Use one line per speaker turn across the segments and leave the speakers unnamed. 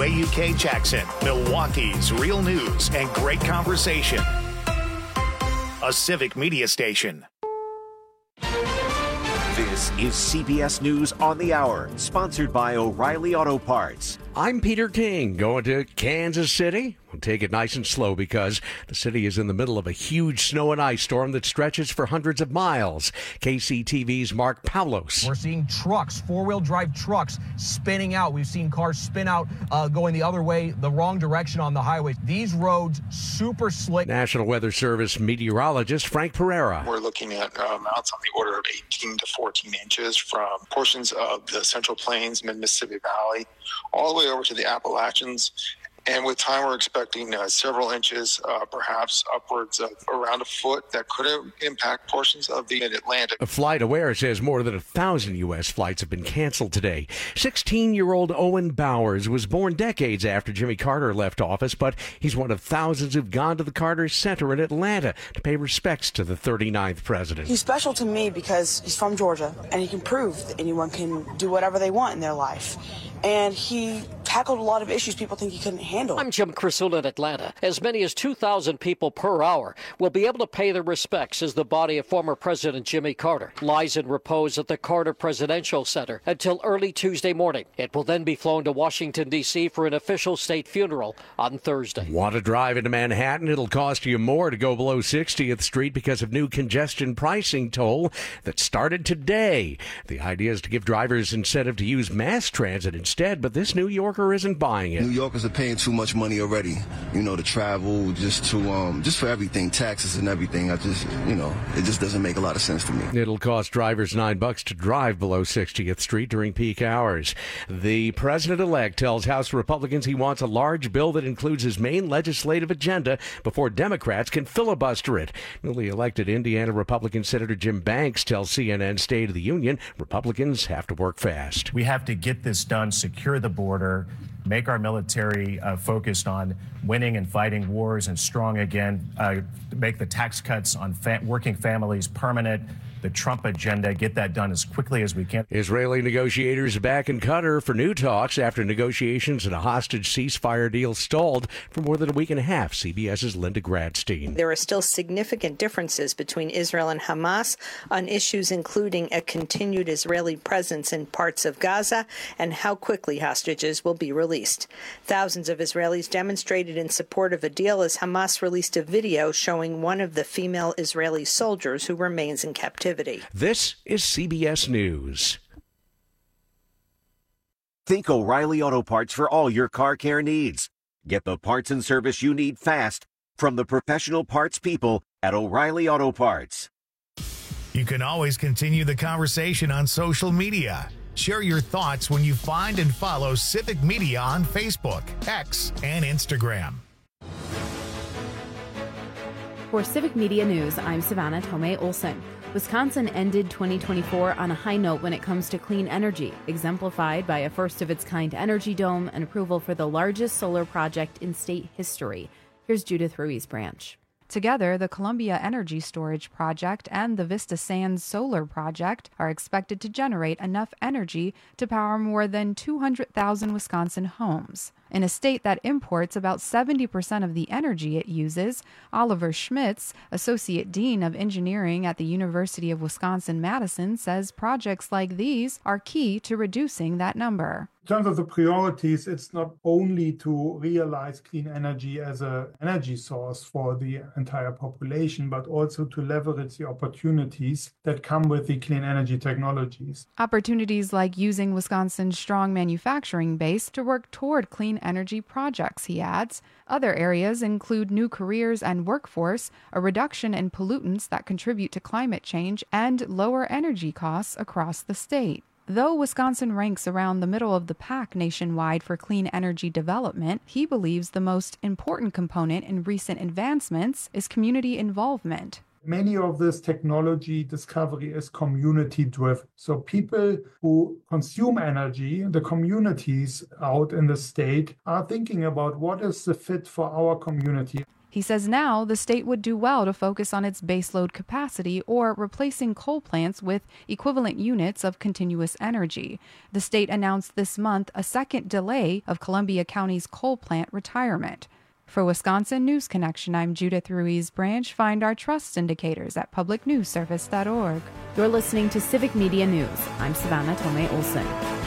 WAUK Jackson, Milwaukee's real news and great conversation. A civic media station.
This is CBS News on the Hour, sponsored by O'Reilly Auto Parts.
I'm Peter King, going to Kansas City. We'll take it nice and slow because the city is in the middle of a huge snow and ice storm that stretches for hundreds of miles. KCTV's Mark Paulos.
We're seeing trucks, four-wheel drive trucks, spinning out. We've seen cars spin out going the other way, the wrong direction on the highways. These roads, super slick.
National Weather Service meteorologist Frank Pereira.
We're looking at amounts on the order of 18 to 14 inches from portions of the Central Plains, mid-Mississippi Valley, all the way over to the Appalachians. And with time, we're expecting several inches, perhaps upwards of around a foot that could impact portions of the Mid-Atlantic.
FlightAware says more than 1,000 U.S. flights have been canceled today. 16-year-old Owen Bowers was born decades after Jimmy Carter left office, but he's one of thousands who've gone to the Carter Center in Atlanta to pay respects to the 39th president.
He's special to me because he's from Georgia, and he can prove that anyone can do whatever they want in their life. And he tackled a lot of issues people think he couldn't handle.
I'm Jim Crisula in Atlanta. As many as 2,000 people per hour will be able to pay their respects as the body of former President Jimmy Carter lies in repose at the Carter Presidential Center until early Tuesday morning. It will then be flown to Washington, D.C. for an official state funeral on Thursday.
Want to drive into Manhattan? It'll cost you more to go below 60th Street because of new congestion pricing toll that started today. The idea is to give drivers incentive to use mass transit instead, but this New Yorker isn't buying it.
New Yorkers are paying too much money already, to travel, just for everything, taxes and everything. It just doesn't make a lot of sense to me.
It'll cost drivers $9 to drive below 60th Street during peak hours. The president-elect tells House Republicans he wants a large bill that includes his main legislative agenda before Democrats can filibuster it. Newly elected Indiana Republican Senator Jim Banks tells CNN State of the Union Republicans have to work fast.
We have to get this done, secure the border, make our military focused on winning and fighting wars and strong again, make the tax cuts on working families permanent, the Trump agenda, get that done as quickly as we can.
Israeli negotiators back in Qatar for new talks after negotiations and a hostage ceasefire deal stalled for more than a week and a half. CBS's Linda Gradstein.
There are still significant differences between Israel and Hamas on issues including a continued Israeli presence in parts of Gaza and how quickly hostages will be released. Thousands of Israelis demonstrated in support of a deal as Hamas released a video showing one of the female Israeli soldiers who remains in captivity.
This is CBS News.
Think O'Reilly Auto Parts for all your car care needs. Get the parts and service you need fast from the professional parts people at O'Reilly Auto Parts.
You can always continue the conversation on social media. Share your thoughts when you find and follow Civic Media on Facebook, X, and Instagram.
For Civic Media News, I'm Savannah Tomei Olson. Wisconsin ended 2024 on a high note when it comes to clean energy, exemplified by a first-of-its-kind energy dome and approval for the largest solar project in state history. Here's Judith Ruiz Branch.
Together, the Columbia Energy Storage Project and the Vista Sands Solar Project are expected to generate enough energy to power more than 200,000 Wisconsin homes. In a state that imports about 70% of the energy it uses, Oliver Schmitz, Associate Dean of Engineering at the University of Wisconsin-Madison, says projects like these are key to reducing that number.
In terms of the priorities, it's not only to realize clean energy as an energy source for the entire population, but also to leverage the opportunities that come with the clean energy technologies.
Opportunities like using Wisconsin's strong manufacturing base to work toward clean energy projects, he adds. Other areas include new careers and workforce, a reduction in pollutants that contribute to climate change, and lower energy costs across the state. Though Wisconsin ranks around the middle of the pack nationwide for clean energy development, he believes the most important component in recent advancements is community involvement.
Many of this technology discovery is community-driven. So people who consume energy, the communities out in the state, are thinking about what is the fit for our community.
He says now the state would do well to focus on its baseload capacity or replacing coal plants with equivalent units of continuous energy. The state announced this month a second delay of Columbia County's coal plant retirement. For Wisconsin News Connection, I'm Judith Ruiz Branch. Find our trust indicators at publicnewsservice.org.
You're listening to Civic Media News. I'm Savannah Tomei Olson.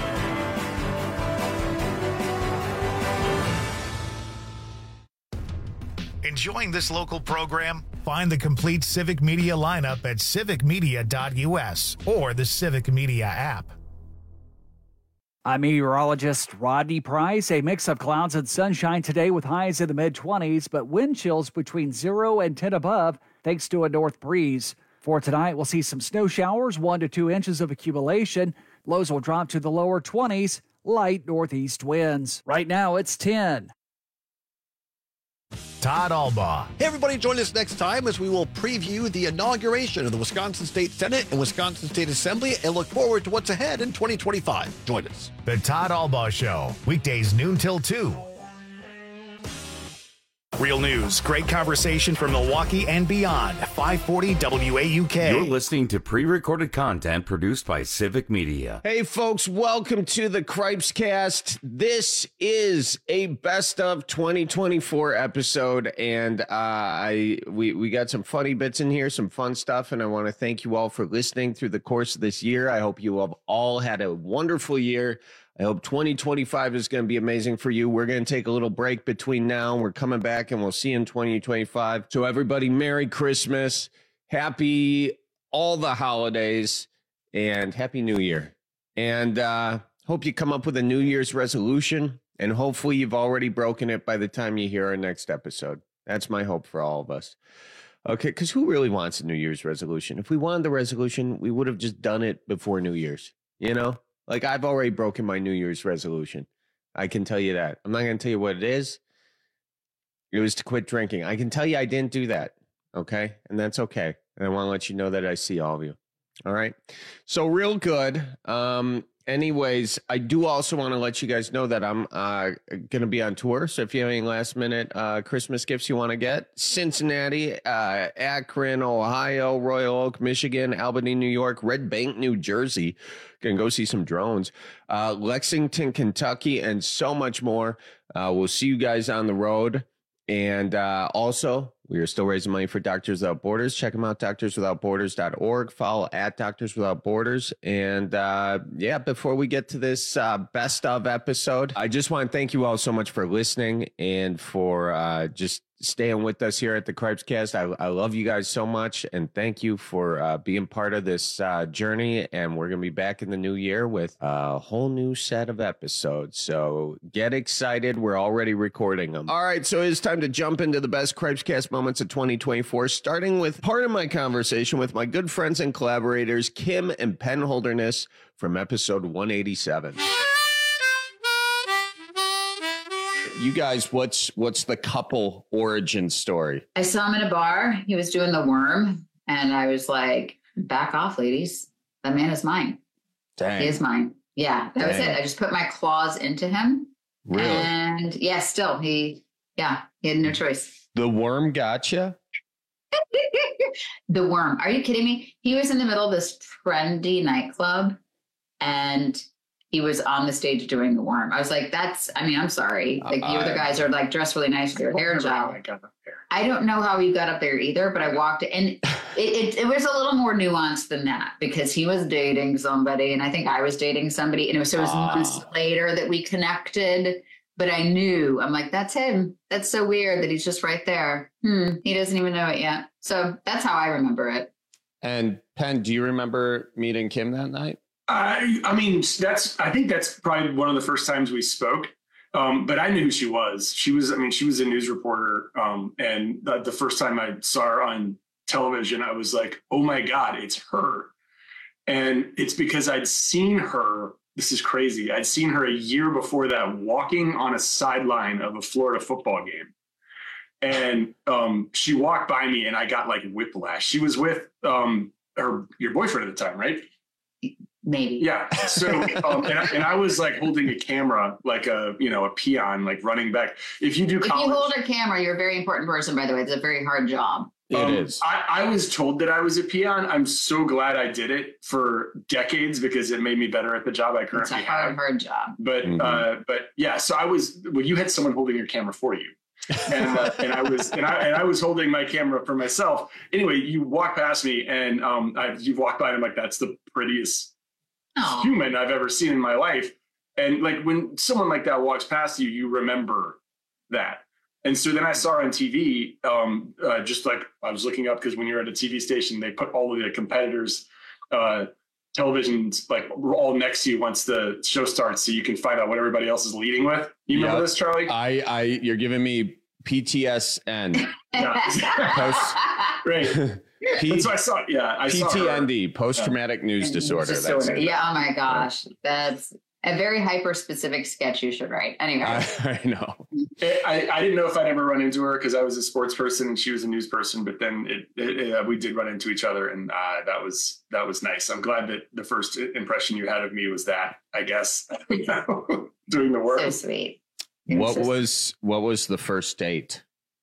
Enjoying this local program? Find the complete Civic Media lineup at civicmedia.us or the Civic Media app.
I'm meteorologist Rodney Price. A mix of clouds and sunshine today with highs in the mid-20s, but wind chills between 0 and 10 above thanks to a north breeze. For tonight, we'll see some snow showers, 1 to 2 inches of accumulation. Lows will drop to the lower 20s, light northeast winds. Right now, it's 10.
Todd Albaugh.
Hey, everybody, join us next time as we will preview the inauguration of the Wisconsin State Senate and Wisconsin State Assembly and look forward to what's ahead in 2025. Join us.
The Todd Albaugh Show, weekdays noon till 2. Real news, great conversation from Milwaukee and beyond. 540 WAUK.
You're listening to pre-recorded content produced by Civic Media.
Hey, folks, welcome to the Cripescast. This is a best of 2024 episode, and we got some funny bits in here, some fun stuff, and I want to thank you all for listening through the course of this year. I hope you have all had a wonderful year. I hope 2025 is going to be amazing for you. We're going to take a little break between now and we're coming back, and we'll see you in 2025. So everybody, Merry Christmas, happy all the holidays, and Happy New Year. And hope you come up with a New Year's resolution, and hopefully you've already broken it by the time you hear our next episode. That's my hope for all of us. Okay, because who really wants a New Year's resolution? If we wanted the resolution, we would have just done it before New Year's, you know? Like, I've already broken my New Year's resolution. I can tell you that. I'm not going to tell you what it is. It was to quit drinking. I can tell you I didn't do that, okay? And that's okay. And I want to let you know that I see all of you. All right? So real good. Anyways, I do also want to let you guys know that I'm going to be on tour. So if you have any last-minute Christmas gifts you want to get, Cincinnati, Akron, Ohio, Royal Oak, Michigan, Albany, New York, Red Bank, New Jersey. Going to go see some drones. Lexington, Kentucky, and so much more. We'll see you guys on the road. And also, we are still raising money for Doctors Without Borders. Check them out, doctorswithoutborders.org. Follow at Doctors Without Borders. And yeah, before we get to this best of episode, I just want to thank you all so much for listening and for just staying with us here at the Cripescast. I love you guys so much, and thank you for being part of this journey. And we're going to be back in the new year with a whole new set of episodes. So get excited. We're already recording them. All right, so it's time to jump into the best Cripescast moments of 2024, starting with part of my conversation with my good friends and collaborators, Kim and Penn Holderness, from episode 187. You guys, what's the couple origin story?
I saw him in a bar. He was doing the worm, and I was like, back off, ladies. That man is mine.
Dang.
He is mine. Yeah, that was it. I just put my claws into him.
Really?
And yeah, still, he had no choice.
The worm gotcha?
The worm. Are you kidding me? He was in the middle of this trendy nightclub, and he was on the stage doing the worm. I was like, I'm sorry. Like, you other guys are like dressed really nice with your hair gel. I don't know how he got up there either, but I walked and it was a little more nuanced than that, because he was dating somebody and I think I was dating somebody. And it was months later that we connected, but I knew, I'm like, that's him. That's so weird that he's just right there. He doesn't even know it yet. So that's how I remember it.
And Penn, do you remember meeting Kim that night?
I mean, I think that's probably one of the first times we spoke. But I knew who she was. She was a news reporter. And the first time I saw her on television, I was like, oh my God, it's her. And it's because I'd seen her. This is crazy. I'd seen her a year before that walking on a sideline of a Florida football game. And she walked by me and I got like whiplash. She was with your boyfriend at the time, right?
Maybe.
Yeah. So, and I was like holding a camera, like a peon, like running back. If you
hold a camera, you're a very important person, by the way. It's a very hard job.
It is.
I was told that I was a peon. I'm so glad I did it for decades because it made me better at the job I currently have.
It's a hard job.
But yeah, so you had someone holding your camera for you. And I was holding my camera for myself. Anyway, you walk past me and you've walked by and I'm like, that's the prettiest human I've ever seen in my life. And like when someone like that walks past you, you remember that. And so then I saw her on TV, just like I was looking up because when you're at a TV station, they put all of the competitors' televisions like all next to you once the show starts, so you can find out what everybody else is leading with. You remember this, Charlie?
You're giving me PTSN.
Right. So I saw. Yeah, I saw
PTND, post-traumatic news disorder. That's it.
Yeah. Oh my gosh, that's a very hyper-specific sketch you should write. Anyway,
I know.
I didn't know if I'd ever run into her because I was a sports person and she was a news person. But then we did run into each other, and that was nice. I'm glad that the first impression you had of me was that. I guess doing the work.
So sweet.
What was the first date?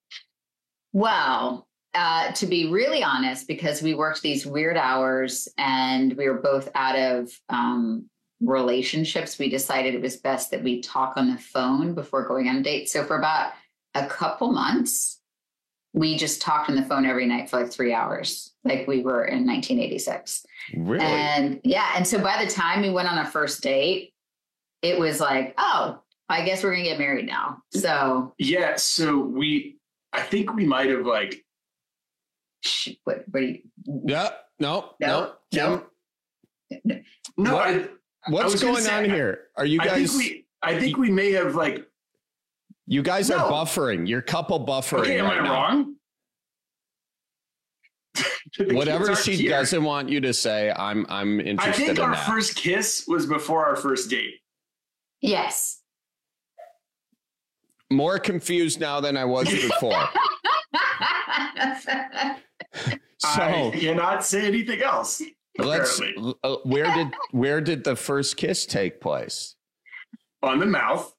Well, to be really honest, because we worked these weird hours and we were both out of relationships, we decided it was best that we talk on the phone before going on a date. So for about a couple months, we just talked on the phone every night for like 3 hours, like we were in 1986.
Really?
And and so by the time we went on our first date, it was like, oh, I guess we're gonna get married now. So
yeah, so I think we might have like.
What do you?
Yeah, no.
What's
going on here? Are you guys?
I think we may have like.
You guys are buffering. You're couple buffering.
Okay, am I wrong?
Whatever she doesn't want you to say, I'm interested.
I think
in
our
that.
first kiss was before our first date.
Yes.
More confused now than I was before.
I cannot say anything else.
Where did the first kiss take place?
On the mouth.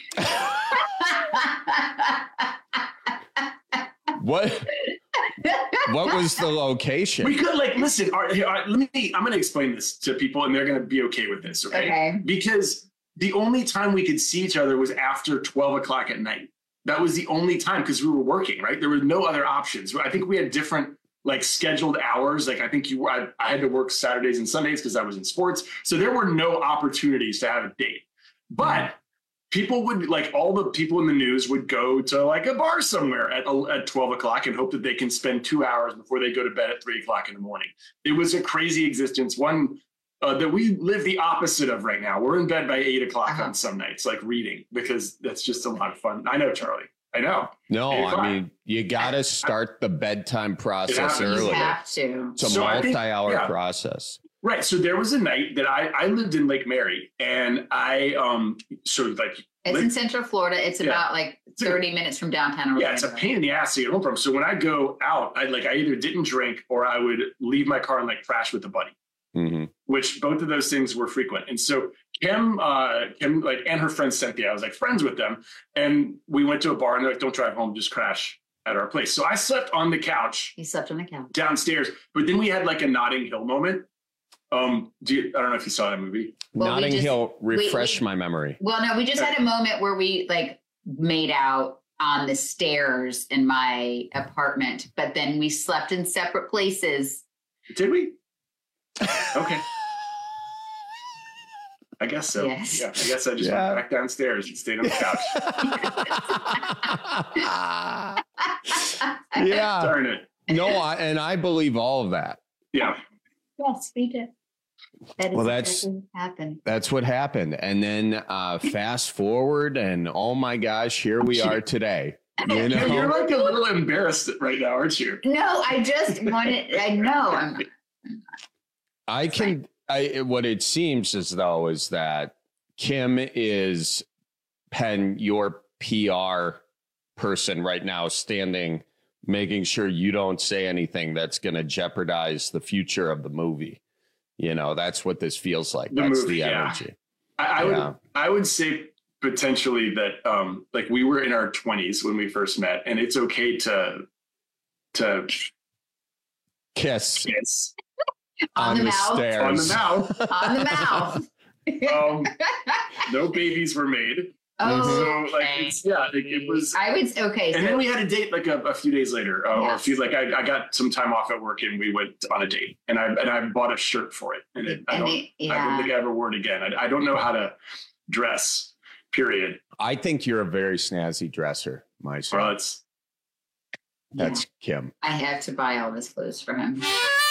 What was the location?
We could listen. All right, I'm going to explain this to people, and they're going to be okay with this. Okay. Because the only time we could see each other was after 12 o'clock at night. That was the only time because we were working, right? There were no other options. I think we had different scheduled hours. Like I think I had to work Saturdays and Sundays because I was in sports. So there were no opportunities to have a date. But people would all the people in the news would go to a bar somewhere at 12 o'clock and hope that they can spend 2 hours before they go to bed at 3 o'clock in the morning. It was a crazy existence. One that we live the opposite of right now. We're in bed by 8 o'clock on some nights, reading, because that's just a lot of fun. I know, Charlie. I know.
No, I mean, you got to start the bedtime process early.
You have to.
It's a multi-hour process.
Right. So there was a night that I lived in Lake Mary, and it's
in Central Florida. It's about 30 minutes from downtown Orlando.
Yeah, it's a pain in the ass to get home from. So when I go out, I either didn't drink or I would leave my car and crash with a buddy.
Mm-hmm.
Which both of those things were frequent. And so Kim and her friend Cynthia, I was friends with them. And we went to a bar and they're don't drive home, just crash at our place. So I slept on the couch.
He slept on the couch
downstairs. But then we had a Notting Hill moment. I don't know if you saw that movie.
Well, Notting Hill, refresh my memory.
Well, no, we just had a moment where we made out on the stairs in my apartment, but then we slept in separate places.
Did we? Okay. I guess so.
Yes.
Yeah, I guess I just went back downstairs and stayed on the couch.
Yeah.
Darn it.
No, I believe all of that.
Yeah.
Yes, we did.
That's
what happened.
That's what happened. And then fast forward, and oh my gosh, here we are today.
You're a little embarrassed right now, aren't you?
No, I just wanted. I know.
What it seems as though is that Kim is your PR person right now, standing, making sure you don't say anything that's going to jeopardize the future of the movie. You know, that's what this feels like.
The
That's
movie,
the
yeah.
energy.
I would say potentially that like we were in our 20s when we first met, and it's okay to
kiss
on the mouth.
stairs.
On the mouth.
On the mouth.
No babies were made.
Oh,
so like it was.
I would okay.
And
so,
then we had a date like a few days later, or a few like I got some time off at work and we went on a date, and I bought a shirt for it, and I don't think I ever wore it again. I don't know how to dress. Period.
I think you're a very snazzy dresser, my son.
Well,
that's Kim.
I have to buy all this clothes for him.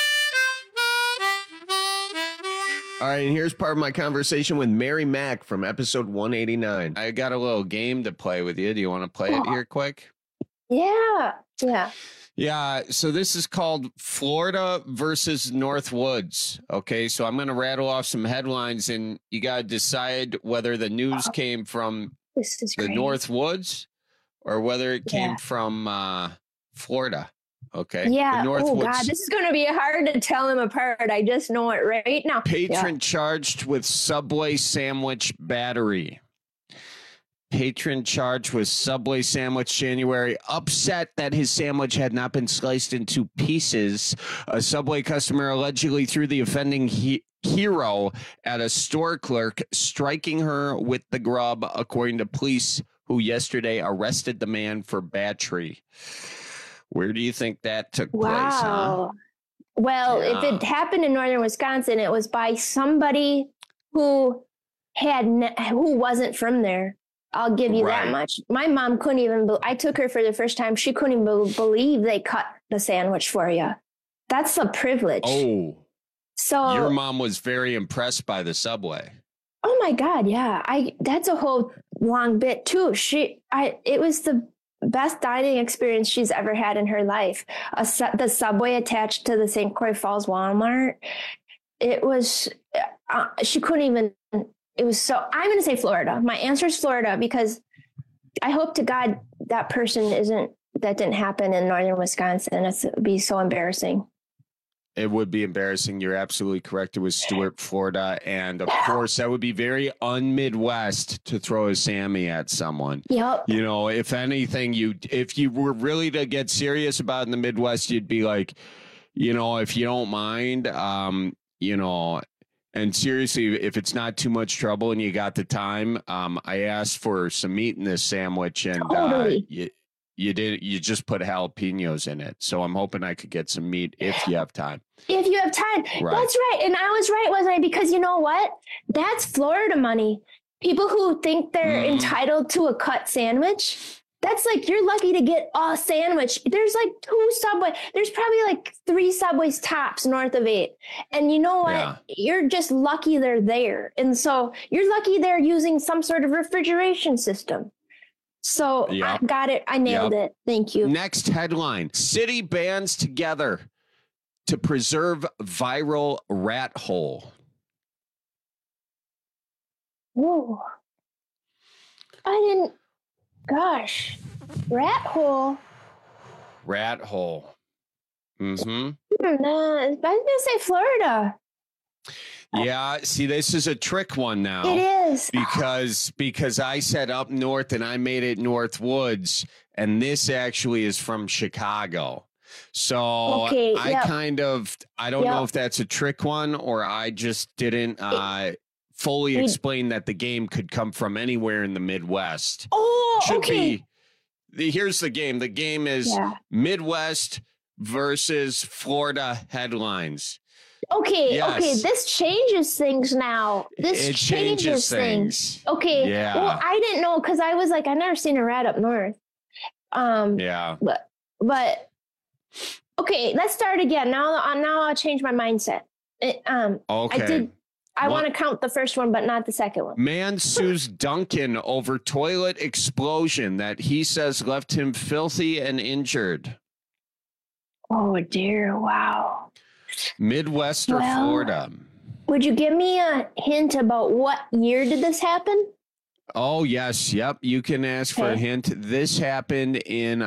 All right, and here's part of my conversation with Mary Mack from episode 189. I got a little game to play with you. Do you want to play it here quick?
Yeah.
Yeah, so this is called Florida versus North Woods. Okay, so I'm going to rattle off some headlines, and you got to decide whether the news came from the North Woods or whether it came from Florida. Okay.
Yeah.
The North
Oh,
Woods.
God, this is going to be hard to tell them apart. I just know it right now.
Patron charged with Subway sandwich battery. Patron charged with Subway sandwich January, upset that his sandwich had not been sliced into pieces. A Subway customer allegedly threw the offending hero at a store clerk, striking her with the grub, according to police who yesterday arrested the man for battery. Where do you think that took place? Huh?
Well, if it happened in northern Wisconsin, it was by somebody who wasn't from there. I'll give you that much. My mom couldn't even, I took her for the first time. She couldn't even believe they cut the sandwich for you. That's a privilege.
Oh,
so
your mom was very impressed by the Subway.
Oh my God. Yeah. That's a whole long bit too. It was the best dining experience she's ever had in her life. The Subway attached to the St. Croix Falls Walmart. It was, she couldn't even, it was so, I'm going to say Florida. My answer is Florida because I hope to God that that didn't happen in northern Wisconsin. It would be so embarrassing.
It would be embarrassing. You're absolutely correct. It was Stuart, Florida. And of course, that would be very un-Midwest to throw a Sammy at someone.
Yep.
You know, if anything, if you were really to get serious about it in the Midwest, you'd be like, you know, if you don't mind, you know, and seriously, if it's not too much trouble and you got the time, I asked for some meat in this sandwich and you just put jalapenos in it. So I'm hoping I could get some meat if you have time.
If you have time.
Right.
That's right. And I was right, wasn't I? Because you know what? That's Florida money. People who think they're entitled to a cut sandwich. That's like, you're lucky to get a sandwich. There's like 2 Subway. There's probably like 3 Subways tops north of 8. And you know what? Yeah. You're just lucky they're there. And so you're lucky they're using some sort of refrigeration system. So I got it. I nailed it. Thank you.
Next headline. City bands together to preserve viral rat hole.
Whoa. Gosh. Rat hole.
Rat hole. Mm-hmm.
I was going to say Florida.
Yeah, see, this is a trick one now.
It is.
Because I said up north and I made it North Woods, and this actually is from Chicago. So I don't know if that's a trick one or I just didn't fully explain that the game could come from anywhere in the Midwest.
Oh, okay.
Here's the game. The game is Midwest versus Florida headlines.
Okay,
yes.
Okay, this changes things now. It changes things. Okay.
Yeah.
Well, I didn't know because I was like, I've never seen a rat up north. But okay, let's start again. Now I'll change my mindset.
Okay.
I want to count the first one, but not the second one.
Man sues Duncan over toilet explosion that he says left him filthy and injured.
Oh dear! Wow.
Midwest or Florida?
Would you give me a hint about what year did this happen?
Oh, yes. Yep. You can ask for a hint. This happened in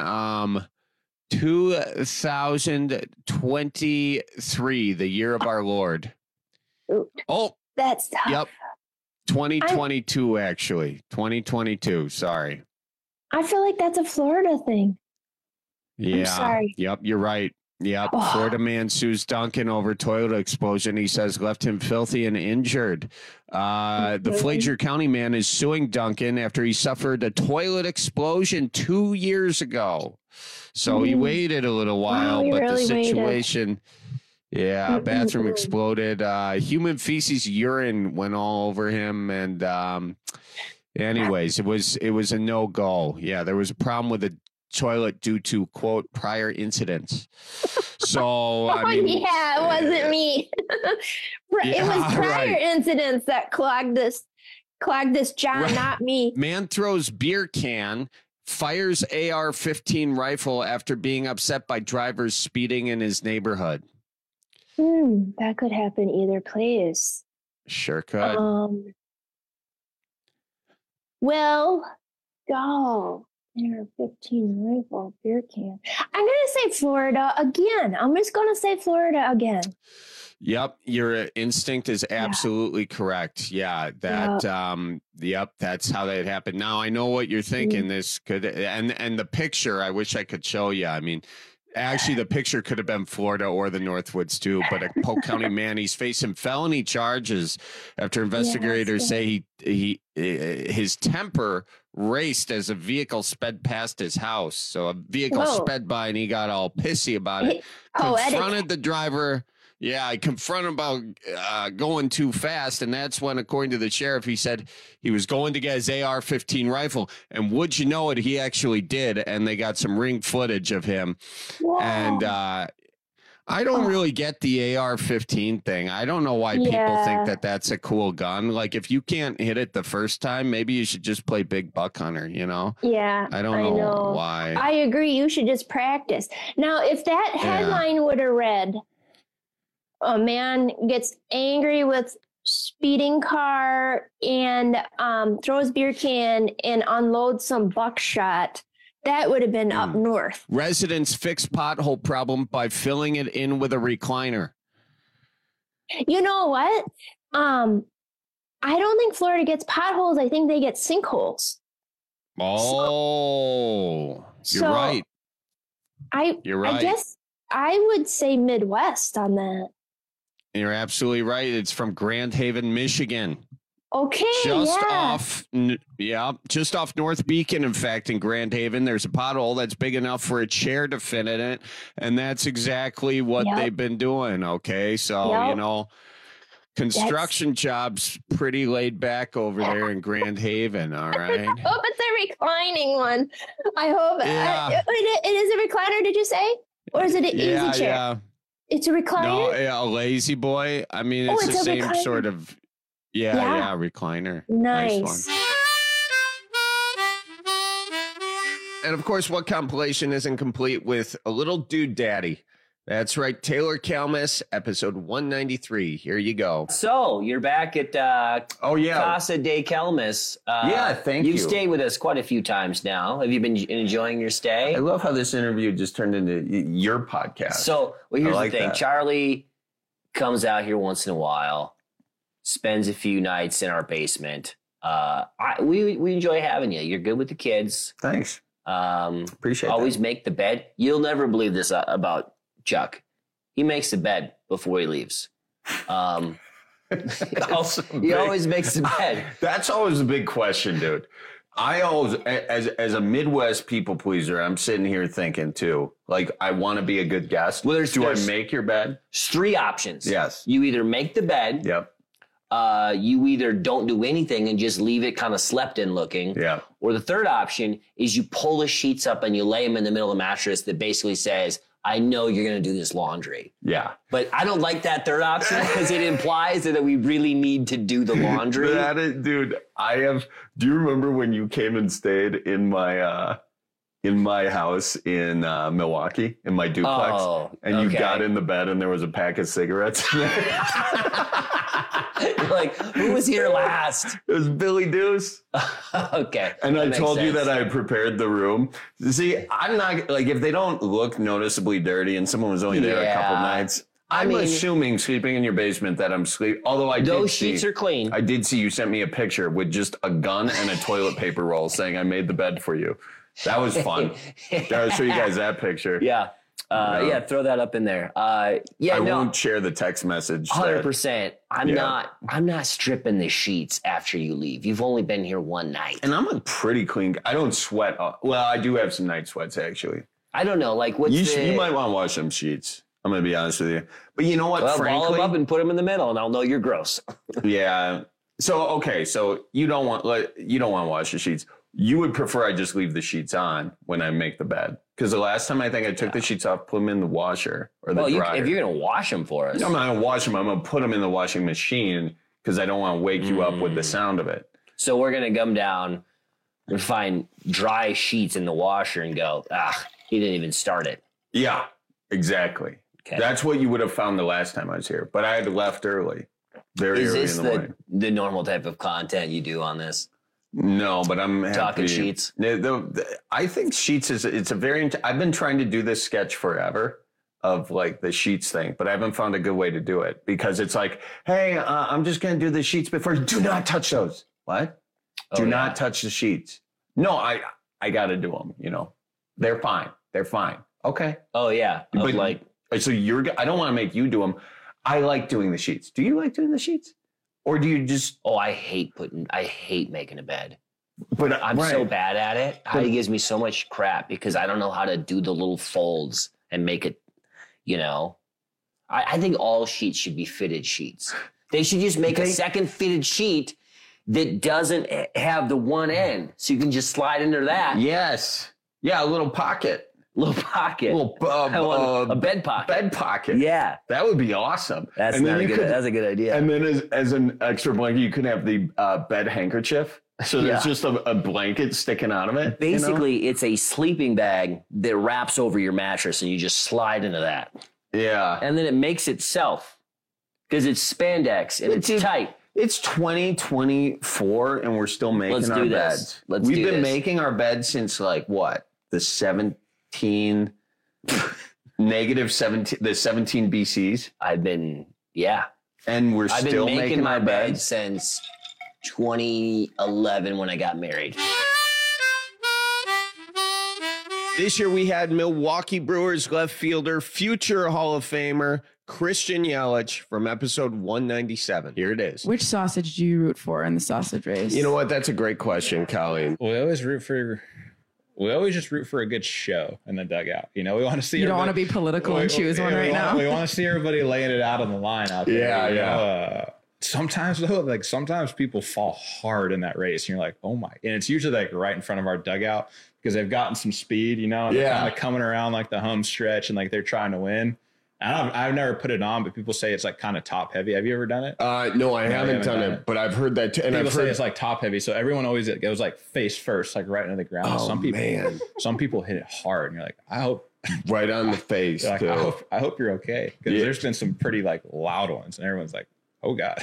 2023, the year of our Lord.
Shoot.
Oh,
that's tough.
Yep. 2022, actually. 2022. Sorry.
I feel like that's a Florida thing.
Yeah.
I'm sorry.
Yep. You're right. Yep. Florida man sues Duncan over toilet explosion. He says left him filthy and injured. The Flager County man is suing Duncan after he suffered a toilet explosion 2 years ago. So he waited a little while, but
really
the situation... Yeah, bathroom exploded. Human feces, urine went all over him, and anyways, it was a no-go. Yeah, there was a problem with the toilet due to quote prior incidents. So I mean,
yeah, it wasn't me. It was prior incidents that clogged this John, not me.
Man throws beer can. Fires AR-15 rifle after being upset by drivers speeding in his neighborhood.
That could happen either place.
Sure could.
Well, go. AR-15 rifle, beer can. I'm going to say Florida again. I'm just going to say Florida again.
Yep, your instinct is absolutely correct. Yeah, that yep, that's how that happened. Now I know what you're thinking. This could and the picture, I wish I could show you. I mean, actually the picture could have been Florida or the Northwoods too, but a Polk County man, he's facing felony charges after investigators say his temper raced as a vehicle sped past his house. So a vehicle sped by and he got all pissy about it. Confronted the driver. Yeah, I confronted him about going too fast, and that's when, according to the sheriff, he said he was going to get his AR-15 rifle, and would you know it, he actually did, and they got some ring footage of him. Whoa. And I don't really get the AR-15 thing. I don't know why people think that that's a cool gun. Like, if you can't hit it the first time, maybe you should just play big buck hunter, you know?
Yeah,
I don't know why.
I agree. You should just practice. Now, if that headline would have read, a man gets angry with speeding car and throws beer can and unloads some buckshot, that would have been up north.
Residents fix pothole problem by filling it in with a recliner.
You know what? I don't think Florida gets potholes. I think they get sinkholes.
Oh, you're right. You're right.
I guess I would say Midwest on that.
You're absolutely right. It's from Grand Haven, Michigan.
Okay,
just off North Beacon. In fact, in Grand Haven, there's a pothole that's big enough for a chair to fit in it, and that's exactly what they've been doing. Okay, so you know, construction jobs pretty laid back over there in Grand Haven. All right.
I hope it's a reclining one. I hope it is a recliner. Did you say, or is it an easy chair?
Yeah.
It's a recliner?
No, a lazy boy. I mean, it's the same recliner. Sort of. Yeah, recliner.
Nice
one. And of course, what compilation isn't complete with a little dude daddy? That's right, Taylor Kalmus, episode 193. Here you go.
So you're back at Casa de Kalmus.
Thank you.
You've stayed with us quite a few times now. Have you been enjoying your stay?
I love how this interview just turned into your podcast.
So here's the thing. Charlie comes out here once in a while, spends a few nights in our basement. We enjoy having you. You're good with the kids.
Thanks. Appreciate it.
Always make the bed. You'll never believe this about Chuck. He makes the bed before he leaves. He always makes the bed.
That's always a big question, dude. I always, as a Midwest people pleaser, I'm sitting here thinking too, like, I want to be a good guest.
Well,
do I make your bed?
There's three options.
Yes.
You either make the bed.
Yep.
You either don't do anything and just leave it kind of slept in looking.
Yeah.
Or the third option is you pull the sheets up and you lay them in the middle of the mattress that basically says, I know you're going to do this laundry.
Yeah.
But I don't like that third option because it implies that we really need to do the laundry.
Dude, do you remember when you came and stayed in my house in Milwaukee, in my duplex, and you got in the bed and there was a pack of cigarettes in there?
You're like, who was here last?
It was Billy Deuce.
Okay.
And I told you that I prepared the room. See, I'm not, like, if they don't look noticeably dirty and someone was only there a couple nights,
I'm assuming sleeping in your basement that I'm sleeping. Although
those sheets are clean.
I did see you sent me a picture with just a gun and a toilet paper roll saying I made the bed for you. That was fun. I'll show you guys that picture.
Yeah. Yeah, throw that up in there. I
won't share the text message.
100%. I'm not stripping the sheets after you leave. You've only been here one night.
And I'm a pretty clean guy. I don't sweat. Well, I do have some night sweats, actually.
I don't know. Like,
you might want to wash them sheets. I'm going to be honest with you. But you know what, frankly?
Ball them up and put them in the middle, and I'll know you're gross.
Yeah. So you don't want to wash the sheets. You would prefer I just leave the sheets on when I make the bed. Because the last time I think I took the sheets off, put them in the washer or the dryer.
If you're going to wash them for us.
No, I'm not going to wash them. I'm going to put them in the washing machine because I don't want to wake you up with the sound of it.
So we're going to come down and find dry sheets in the washer and go, he didn't even start it.
Yeah, exactly. Okay. That's what you would have found the last time I was here. But I had left early. Very early in the morning.
The normal type of content you do on this?
No, but I'm happy.
Talking sheets.
I think sheets it's a very. I've been trying to do this sketch forever of like the sheets thing, but I haven't found a good way to do it because it's like, hey, I'm just going to do the sheets before. Do not touch those. What? Do not touch the sheets. No, I got to do them. You know, they're fine. They're fine. Okay.
Oh yeah.
But so I don't want to make you do them. I like doing the sheets. Do you like doing the sheets? Or do you just...
I hate making a bed.
But
I'm so bad at it. Heidi gives me so much crap because I don't know how to do the little folds and make it, I think all sheets should be fitted sheets. They should just make a second fitted sheet that doesn't have the one end. So you can just slide into that.
Yes. Yeah, a little pocket.
A bed pocket.
Bed pocket.
Yeah.
That would be awesome.
That's a good idea.
And then as an extra blanket, you could have the bed handkerchief. So there's just a blanket sticking out of it.
Basically, it's a sleeping bag that wraps over your mattress and you just slide into that.
Yeah.
And then it makes itself because it's spandex and it's tight.
It's 2024 and we're still making our beds. We've been making our beds since like what? The 17 BCs. And we're still making
my
our
bed since 2011 when I got married.
This year we had Milwaukee Brewers left fielder, future Hall of Famer Christian Yelich from episode 197. Here it is.
Which sausage do you root for in the sausage race?
You know what? That's a great question, Colleen.
We always just root for a good show in the dugout. We want to see.
You don't want to be political and choose one right now.
We want to see everybody laying it out on the line out there.
Yeah.
Sometimes though, sometimes people fall hard in that race, and you're like, oh my! And it's usually like right in front of our dugout because they've gotten some speed, and they're kind of coming around like the home stretch, and like they're trying to win. I've never put it on, but people say it's like kind of top heavy. Have you ever done it?
No, I haven't done it, but I've heard that too.
And people say it's like top heavy. So everyone always goes like face first, like right into the ground.
Oh,
some people hit it hard and you're like, I hope
right on the face.
Like, I hope you're okay. Because there's been some pretty like loud ones and everyone's like, oh God.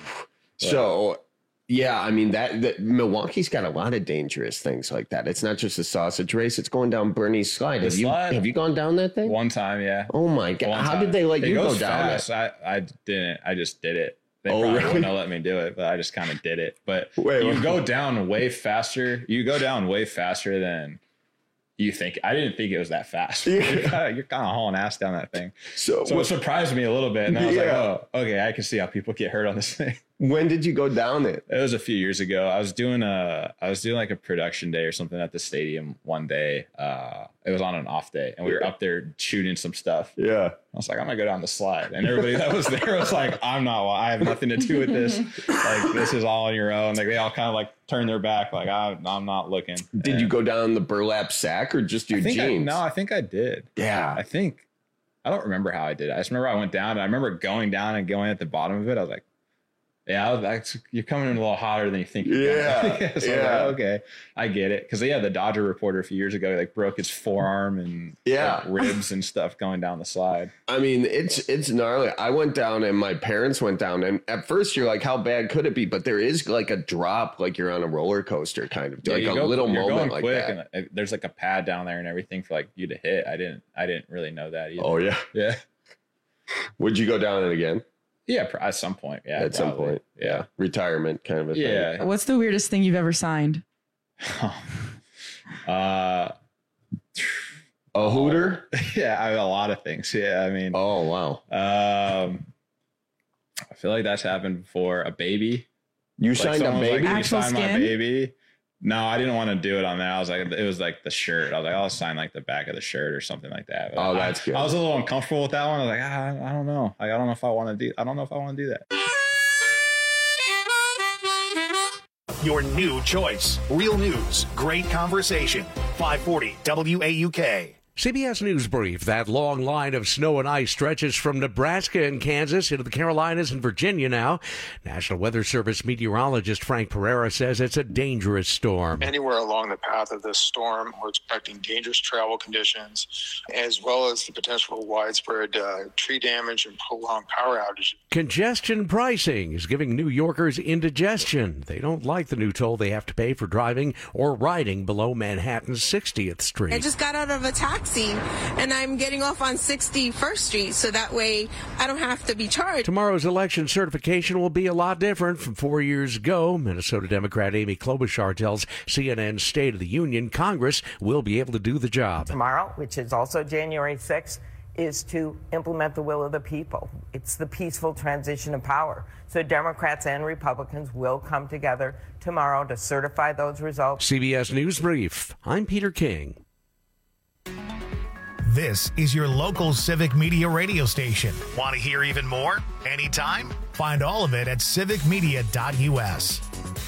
So yeah, I mean that Milwaukee's got a lot of dangerous things like that. It's not just a sausage race. It's going down Bernie's slide. Have you gone down that thing?
One time, yeah.
Oh my God. How did they let you go down
it? I didn't. I just did it. They probably wouldn't have let me do it, but I just kind of did it. But you go down way faster. You go down way faster than you think. I didn't think it was that fast. You're kind of hauling ass down that thing. So it surprised me a little bit. And I was like, oh, okay, I can see how people get hurt on this thing.
When did you go down it?
It was a few years ago. I was doing like a production day or something at the stadium one day. It was on an off day and we were up there shooting some stuff.
Yeah.
I was like, I'm gonna go down the slide. And everybody that was there was like, I have nothing to do with this. Like, this is all on your own. Like, they all kind of like turned their back. Like, I'm not looking.
Did you go down the burlap sack or just your jeans?
I think I did.
Yeah.
I don't remember how I did it. I just remember I went down and I remember going down and going at the bottom of it. I was like, yeah, you're coming in a little hotter than you think.
Yeah.
So like, okay, I get it. Because the Dodger reporter a few years ago like broke his forearm and like, ribs and stuff going down the slide.
I mean, it's gnarly. I went down and my parents went down, and at first you're like, how bad could it be? But there is like a drop, like you're on a roller coaster, kind of like a little moment like that.
And there's like a pad down there and everything for like you to hit. I didn't really know that either.
Oh yeah,
yeah.
Would you go down it again?
Yeah, at some point. Yeah,
at some point. Yeah, retirement kind of a thing.
Yeah.
What's the weirdest thing you've ever signed?
A hooter?
Yeah, I have a lot of things. Yeah, I mean.
Oh wow.
I feel like that's happened before. A baby.
You signed a baby?
Like,
actual
sign
skin?
My baby. No, I didn't want to do it on that. I was like, it was like the shirt. I was like, I'll sign like the back of the shirt or something like that. But
that's good.
I was a little uncomfortable with that one. I was like, I don't know. Like, I don't know if I want to do that.
Your new choice. Real news. Great conversation. 540 WAUK.
CBS News Brief. That long line of snow and ice stretches from Nebraska and Kansas into the Carolinas and Virginia now. National Weather Service meteorologist Frank Pereira says it's a dangerous storm.
Anywhere along the path of this storm, we're expecting dangerous travel conditions, as well as the potential for widespread tree damage and prolonged power outages.
Congestion pricing is giving New Yorkers indigestion. They don't like the new toll they have to pay for driving or riding below Manhattan's 60th Street.
I just got out of a taxi and I'm getting off on 61st Street, so that way I don't have to be charged.
Tomorrow's election certification will be a lot different from 4 years ago. Minnesota Democrat Amy Klobuchar tells CNN's State of the Union Congress will be able to do the job.
Tomorrow, which is also January 6th, is to implement the will of the people. It's the peaceful transition of power. So Democrats and Republicans will come together tomorrow to certify those results.
CBS News Brief. I'm Peter King.
This is your local Civic Media radio station. Want to hear even more? Anytime? Find all of it at civicmedia.us.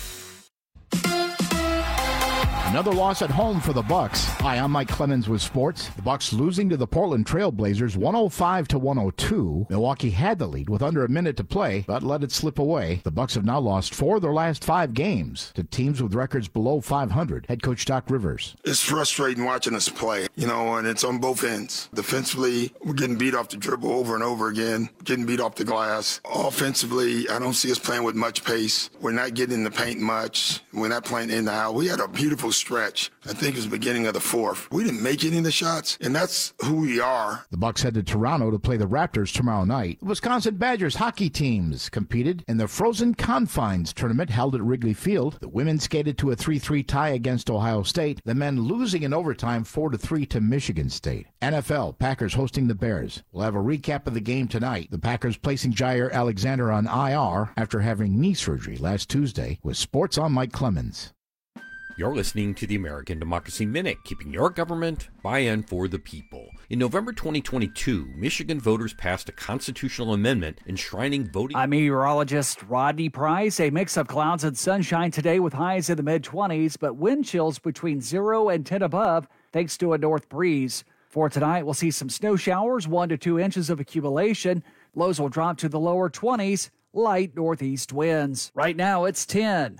Another loss at home for the Bucks. Hi, I'm Mike Clemens with sports. The Bucks losing to the Portland Trail Blazers 105-102. Milwaukee had the lead with under a minute to play, but let it slip away. The Bucks have now lost 4 of their last 5 games to teams with records below 500. Head coach Doc Rivers.
It's frustrating watching us play, and it's on both ends. Defensively, we're getting beat off the dribble over and over again, getting beat off the glass. Offensively, I don't see us playing with much pace. We're not getting in the paint much. We're not playing in the house. We had a beautiful stretch. I think it was the beginning of the fourth. We didn't make any of the shots, and that's who we are.
The Bucks head to Toronto to play the Raptors tomorrow night. The Wisconsin Badgers hockey teams competed in the Frozen Confines tournament held at Wrigley Field. The women skated to a 3-3 tie against Ohio State. The men losing in overtime 4-3 to Michigan State. NFL, Packers hosting the Bears. We'll have a recap of the game tonight. The Packers placing Jair Alexander on IR after having knee surgery last Tuesday. With sports, I'm Mike Clemens.
You're listening to the American Democracy Minute, keeping your government by and for the people. In November 2022, Michigan voters passed a constitutional amendment enshrining voting.
I'm meteorologist Rodney Price. A mix of clouds and sunshine today with highs in the mid-20s, but wind chills between 0 and 10 above thanks to a north breeze. For tonight, we'll see some snow showers, 1 to 2 inches of accumulation. Lows will drop to the lower 20s, light northeast winds. Right now, it's 10.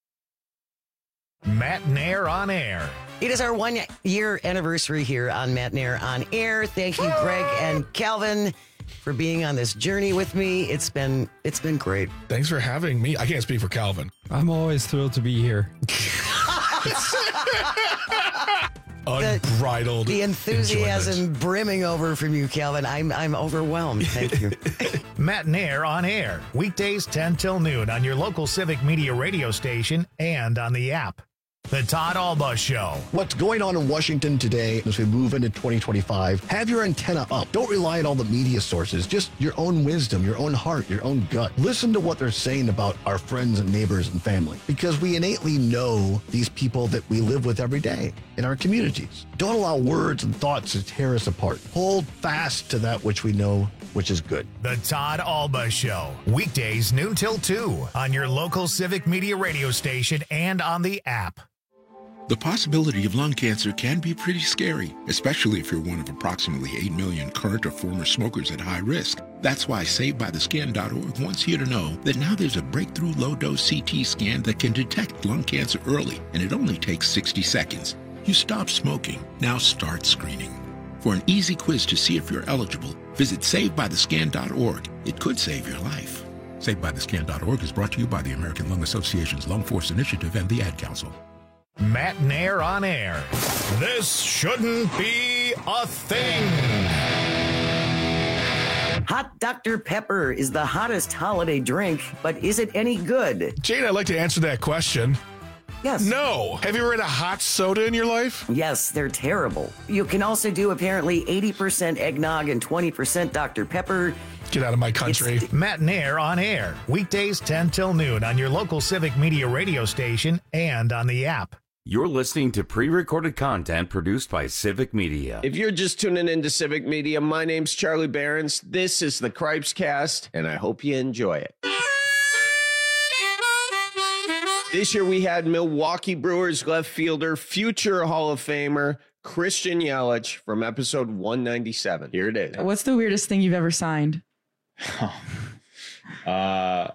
Matt Nair on Air.
It is our 1-year anniversary here on Matt Nair on Air. Thank you, Greg and Calvin, for being on this journey with me. It's been great.
Thanks for having me. I can't speak for Calvin.
I'm always thrilled to be here.
Unbridled.
The enthusiasm
enjoyment.
Brimming over from you, Calvin. I'm overwhelmed. Thank you.
Matt Nair on Air. Weekdays 10 till noon on your local Civic Media radio station and on the app. The Todd Alba Show.
What's going on in Washington today as we move into 2025? Have your antenna up. Don't rely on all the media sources. Just your own wisdom, your own heart, your own gut. Listen to what they're saying about our friends and neighbors and family, because we innately know these people that we live with every day in our communities. Don't allow words and thoughts to tear us apart. Hold fast to that which we know, which is good.
The Todd Alba Show. Weekdays noon till 2 on your local Civic Media radio station and on the app.
The possibility of lung cancer can be pretty scary, especially if you're one of approximately 8 million current or former smokers at high risk. That's why SaveByTheScan.org wants you to know that now there's a breakthrough low-dose CT scan that can detect lung cancer early, and it only takes 60 seconds. You stop smoking. Now start screening. For an easy quiz to see if you're eligible, visit SaveByTheScan.org. It could save your life. SaveByTheScan.org is brought to you by the American Lung Association's Lung Force Initiative and the Ad Council.
Matt Nair on Air. This shouldn't be a thing.
Hot Dr. Pepper is the hottest holiday drink, but is it any good?
Jane, I'd like to answer that question.
Yes.
No. Have you ever had a hot soda in your life?
Yes, they're terrible. You can also do apparently 80% eggnog and 20% Dr. Pepper.
Get out of my country.
Matt and Air on air. Weekdays 10 till noon on your local Civic Media radio station and on the app.
You're listening to pre-recorded content produced by Civic Media.
If you're just tuning into Civic Media, my name's Charlie Behrens. This is the Cripes Cast, and I hope you enjoy it. This year we had Milwaukee Brewers left fielder, future Hall of Famer, Christian Yelich from episode 197. Here it is.
What's the weirdest thing you've ever signed?
A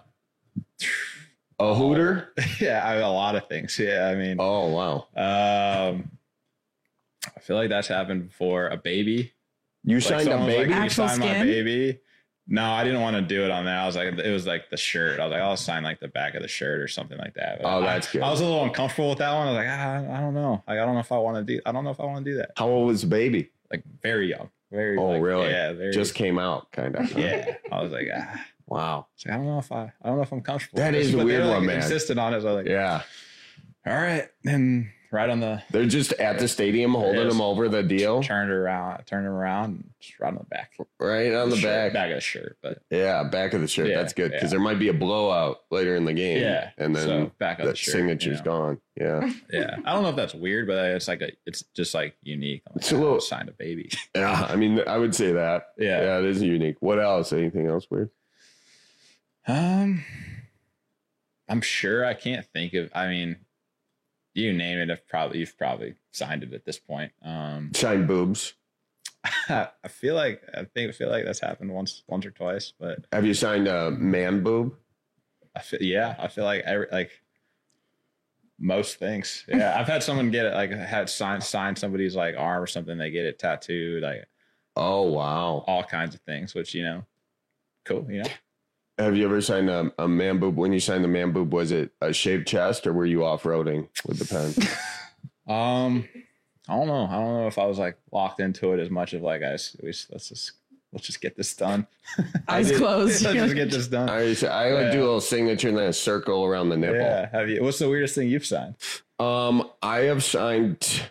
hooter?
Yeah, I have a lot of things. Yeah, I mean.
Oh, wow.
I feel like that's happened before. A baby.
You signed a baby?
Like,
Actual
sign
skin?
my baby. No, I didn't want to do it on that. I was like, it was like the shirt. I was like, I'll sign like the back of the shirt or something like that. But
that's good.
I was a little uncomfortable with that one. I was like, I don't know. Like, I don't know if I want to do. I don't know if I want to do that.
How old was the baby?
Like very young. Very.
Oh,
like,
really?
Yeah. Very,
just came out, kind of.
Yeah. I was like,
wow.
So I don't know if I'm comfortable.
That
with
is
this,
a weird
they,
one, man.
Insisted on it. So I was like,
yeah.
All right, and right on the.
They're just at the stadium holding them over the deal.
Turned around, and just right on the back.
Right on the back.
Back of the shirt, but
yeah, back of the shirt.
Yeah,
That's good because
yeah.
there might be a blowout later in the game.
Yeah,
and then
so back of
that
the shirt,
signature's gone. Yeah,
yeah. I don't know if that's weird, but it's just like unique. I'm like,
it's a little
signed a baby.
Yeah, I mean, I would say that.
Yeah,
it is unique. What else? Anything else weird?
I'm sure I can't think of. I mean, you name it. You've probably signed it at this point.
Signed boobs.
I feel like that's happened once or twice. But
have you signed a man boob?
I feel like most things. Yeah, I've had someone get it. Like had signed somebody's like arm or something. They get it tattooed. Like,
oh wow,
all kinds of things. Which cool.
Have you ever signed a man boob? When you signed the man boob, was it a shaved chest or were you off-roading with the pen?
I don't know. I don't know if I was like locked into it as much of like let's just get this done.
Eyes closed.
Let's just get this done.
I would do a little signature and then a circle around the nipple.
Yeah. Have you? What's the weirdest thing you've signed?
I have signed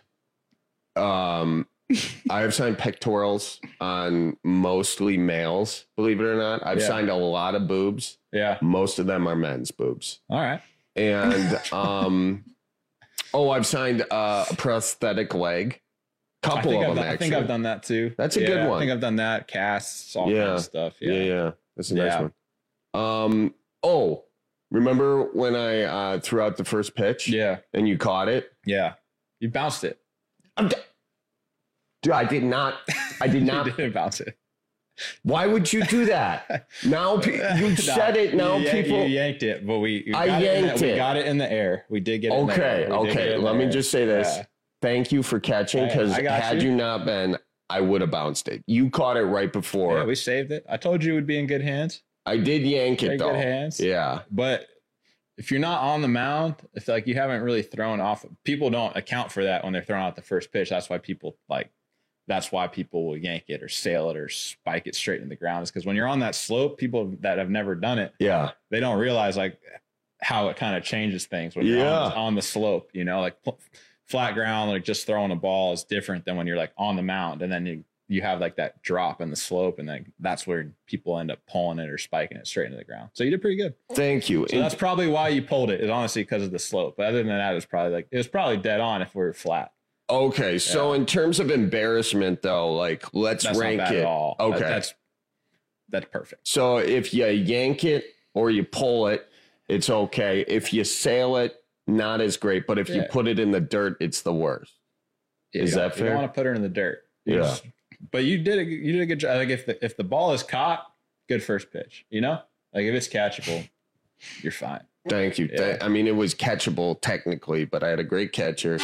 pectorals on mostly males, believe it or not. I've signed a lot of boobs.
Yeah.
Most of them are men's boobs.
All right.
And I've signed a prosthetic leg. Couple of them, actually.
I think I've done that too.
That's a good one.
I think I've done that. Casts, all kinds of stuff.
Yeah. That's a nice one. Remember when I threw out the first pitch?
Yeah.
And you caught it?
Yeah. You bounced it.
Dude, I did not.
You didn't bounce it.
Why would you do that? Now you said it. Now people.
You yanked it, but we
got
it in the air. We did get it in the air.
Okay. Let me just say this. Yeah. Thank you for catching, because had you not been, I would have bounced it. You caught it right before.
Yeah, we saved it. I told you it would be in good hands.
I did yank it, though.
Good hands.
Yeah.
But if you're not on the mound, if like you haven't really thrown off, people don't account for that when they're throwing out the first pitch. That's why people will yank it or sail it or spike it straight in the ground. Is because when you're on that slope, people that have never done it, they don't realize like how it kind of changes things when you're on the slope. Like flat ground, like just throwing a ball is different than when you're like on the mound, and then you have like that drop in the slope, and then that's where people end up pulling it or spiking it straight into the ground. So you did pretty good.
Thank you.
So that's probably why you pulled it, is honestly because of the slope. But other than that, it was probably dead on if we were flat.
Okay, so in terms of embarrassment, though, like let's rank
not bad
it.
At all.
Okay,
that's perfect.
So if you yank it or you pull it, it's okay. If you sail it, not as great. But if you put it in the dirt, it's the worst. Is that fair?
You don't want to put it in the dirt. But you did a good job. Like if the ball is caught, good first pitch. Like if it's catchable, you're fine.
Thank you.
Yeah.
I mean, it was catchable technically, but I had a great catcher.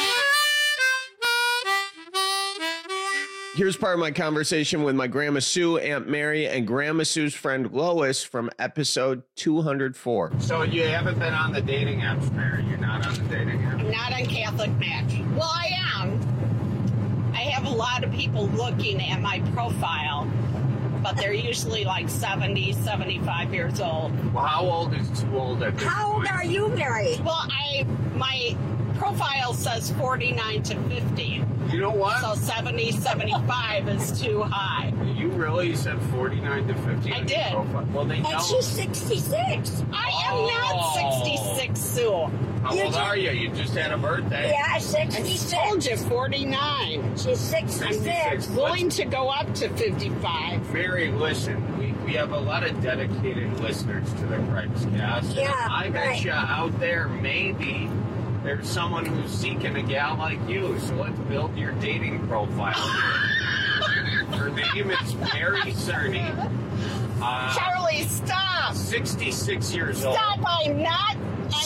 Here's part of my conversation with my Grandma Sue, Aunt Mary, and Grandma Sue's friend Lois from episode 204.
So you haven't been on the dating apps, Mary? You're not on the dating apps?
Not on Catholic Match. Well, I am. I have a lot of people looking at my profile, but they're usually like 70, 75 years old.
Well, how old is too old at this
How
point?
old are you, Mary? Well, my profile says 49 to 50.
You know what?
So 70, 75 is too high.
You really said 49 to 50?
I did.
Well, they know.
And she's 66. I am not 66, Sue.
How old are you? You just had a birthday.
Yeah, 66. I told you, 49. She's 66. Willing to go up to 55.
Mary, listen, we have a lot of dedicated listeners to the Cripes Cast.
Yeah,
I bet
right.
you out there, maybe there's someone who's seeking a gal like you. So let's build your dating profile here. Her name is Mary Cerny.
Charlie, stop.
66 years old.
Stop, I'm not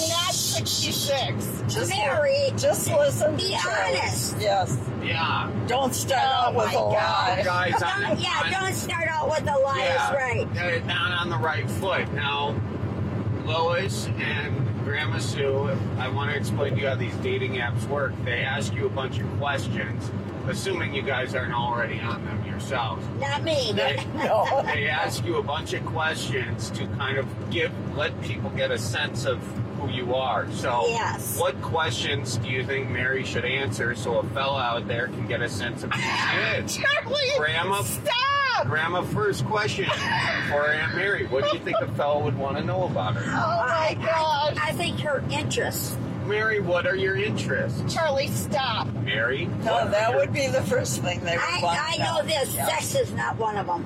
66.
Mary,
just listen.
Be honest.
Yes.
Yeah.
Don't start out with a lie.
Guys,
don't start out with a lie.
Yeah,
Is right.
get it down on the right foot. Now, Lois and Grandma Sue, I want to explain to you how these dating apps work. They ask you a bunch of questions, assuming you guys aren't already on them yourselves.
Not me.
No. They ask you a bunch of questions to kind of let people get a sense of who you are. So,
yes.
What questions do you think Mary should answer so a fella out there can get a sense of who she is?
Charlie,
Grandma,
stop!
Grandma, first question for Aunt Mary. What do you think a fella would want to know about her?
Oh my God.
I think her interests.
Mary, what are your interests?
Charlie, stop.
Mary?
No, that would be the first thing they would want
I
to
know this.
Yes.
Sex is not one of them.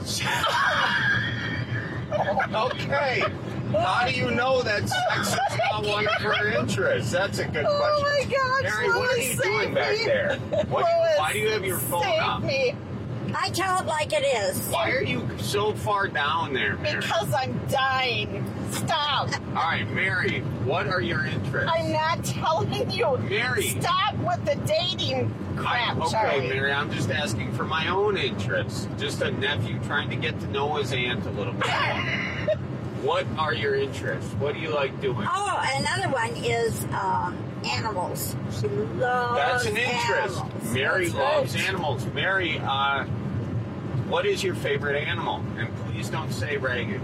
Okay. How do you know that sex is not one of her interests? That's a good question.
Oh my God,
Mary, what are you doing back there? Why do you have your phone up?
Me.
I tell it like it is.
Why are you so far down there, Mary?
Because I'm dying. Stop.
All right, Mary, what are your interests?
I'm not telling you.
Mary.
Stop with the dating crap,
Okay,
Charlie.
Mary, I'm just asking for my own interests. Just a nephew trying to get to know his aunt a little bit more. What are your interests? What do you like doing?
Oh, another one is animals. She loves
That's an interest.
animals.
Mary
That's
loves
right.
animals. Mary, what is your favorite animal? And please don't say Reagan.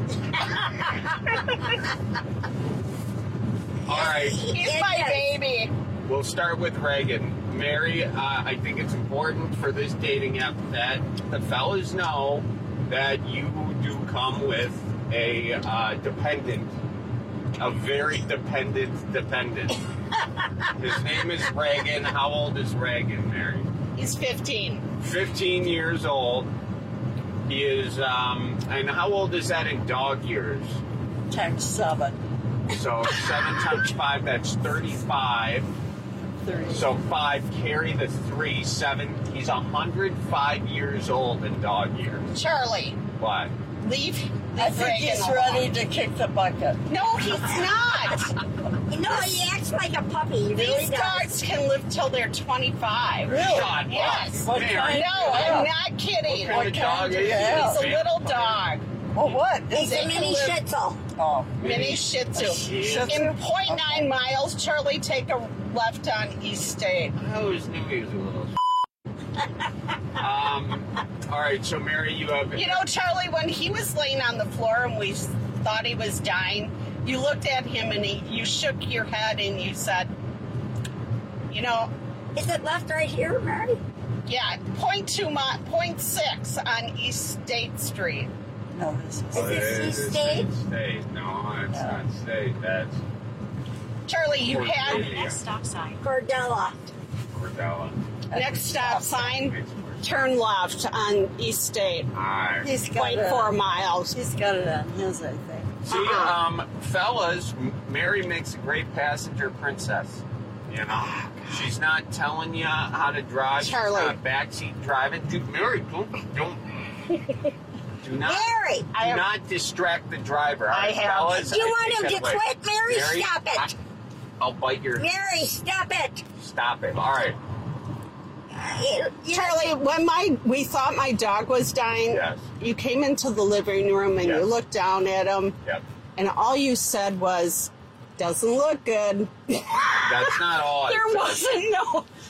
All right.
He's my baby.
We'll start with Reagan. Mary, I think it's important for this dating app that the fellas know that you do come with a dependent, a very dependent. His name is Reagan. How old is Reagan, Mary?
He's 15.
15 years old. He is, and how old is that in dog years?
Times 7.
So 7 times 5, that's 35.
30.
So 5, carry the 3, 7. He's 105 years old in dog years.
Charlie,
What?
leave.
I think he's ready to kick the bucket.
No, he's not.
No, he acts like a puppy. He really
These
does.
dogs can live till they're 25.
Really?
Shut up.
Yes.
What
Mary.
kind?
No, I'm not kidding.
What kind of dog is he?
He's a little dog.
Well, what? He's
They
a
can
mini
live-
Shih Tzu.
Oh, mini Shih Tzu.
Shih Tzu?
In 0.9 miles, Charlie, take a left on East State.
I always knew he was a little. All right, so Mary, you have.
You know, Charlie, when he was laying on the floor and we thought he was dying, you looked at him and you shook your head and you said, you know.
Is it left right here, Mary?
Yeah, 0.6 on East State Street.
No, this is East State?
State. No, it's not State. That's
Charlie, you had
Cordelia.
stop sign.
Cordella.
Cordella.
Next stop sign, turn left on East State.
Alright.
He's got
Wait
it
4 miles.
He's got it on his, I think.
See, fellas, Mary makes a great passenger princess. You know, she's not telling you how to drive.
Charlie.
She's not backseat driving. Dude, Mary, don't. Do not,
Mary!
do not distract the driver.
I have.
Fellas,
Do you
I
want
take
him to
that away.
quit, Mary? Stop it.
I'll bite your.
Mary, stop it.
Stop it. All right.
Charlie, when we thought my dog was dying,
Yes.
you came into the living room and you
Yes.
looked down at him,
Yep.
and all you said was, "Doesn't look good."
That's not all. I
There
said.
wasn't no.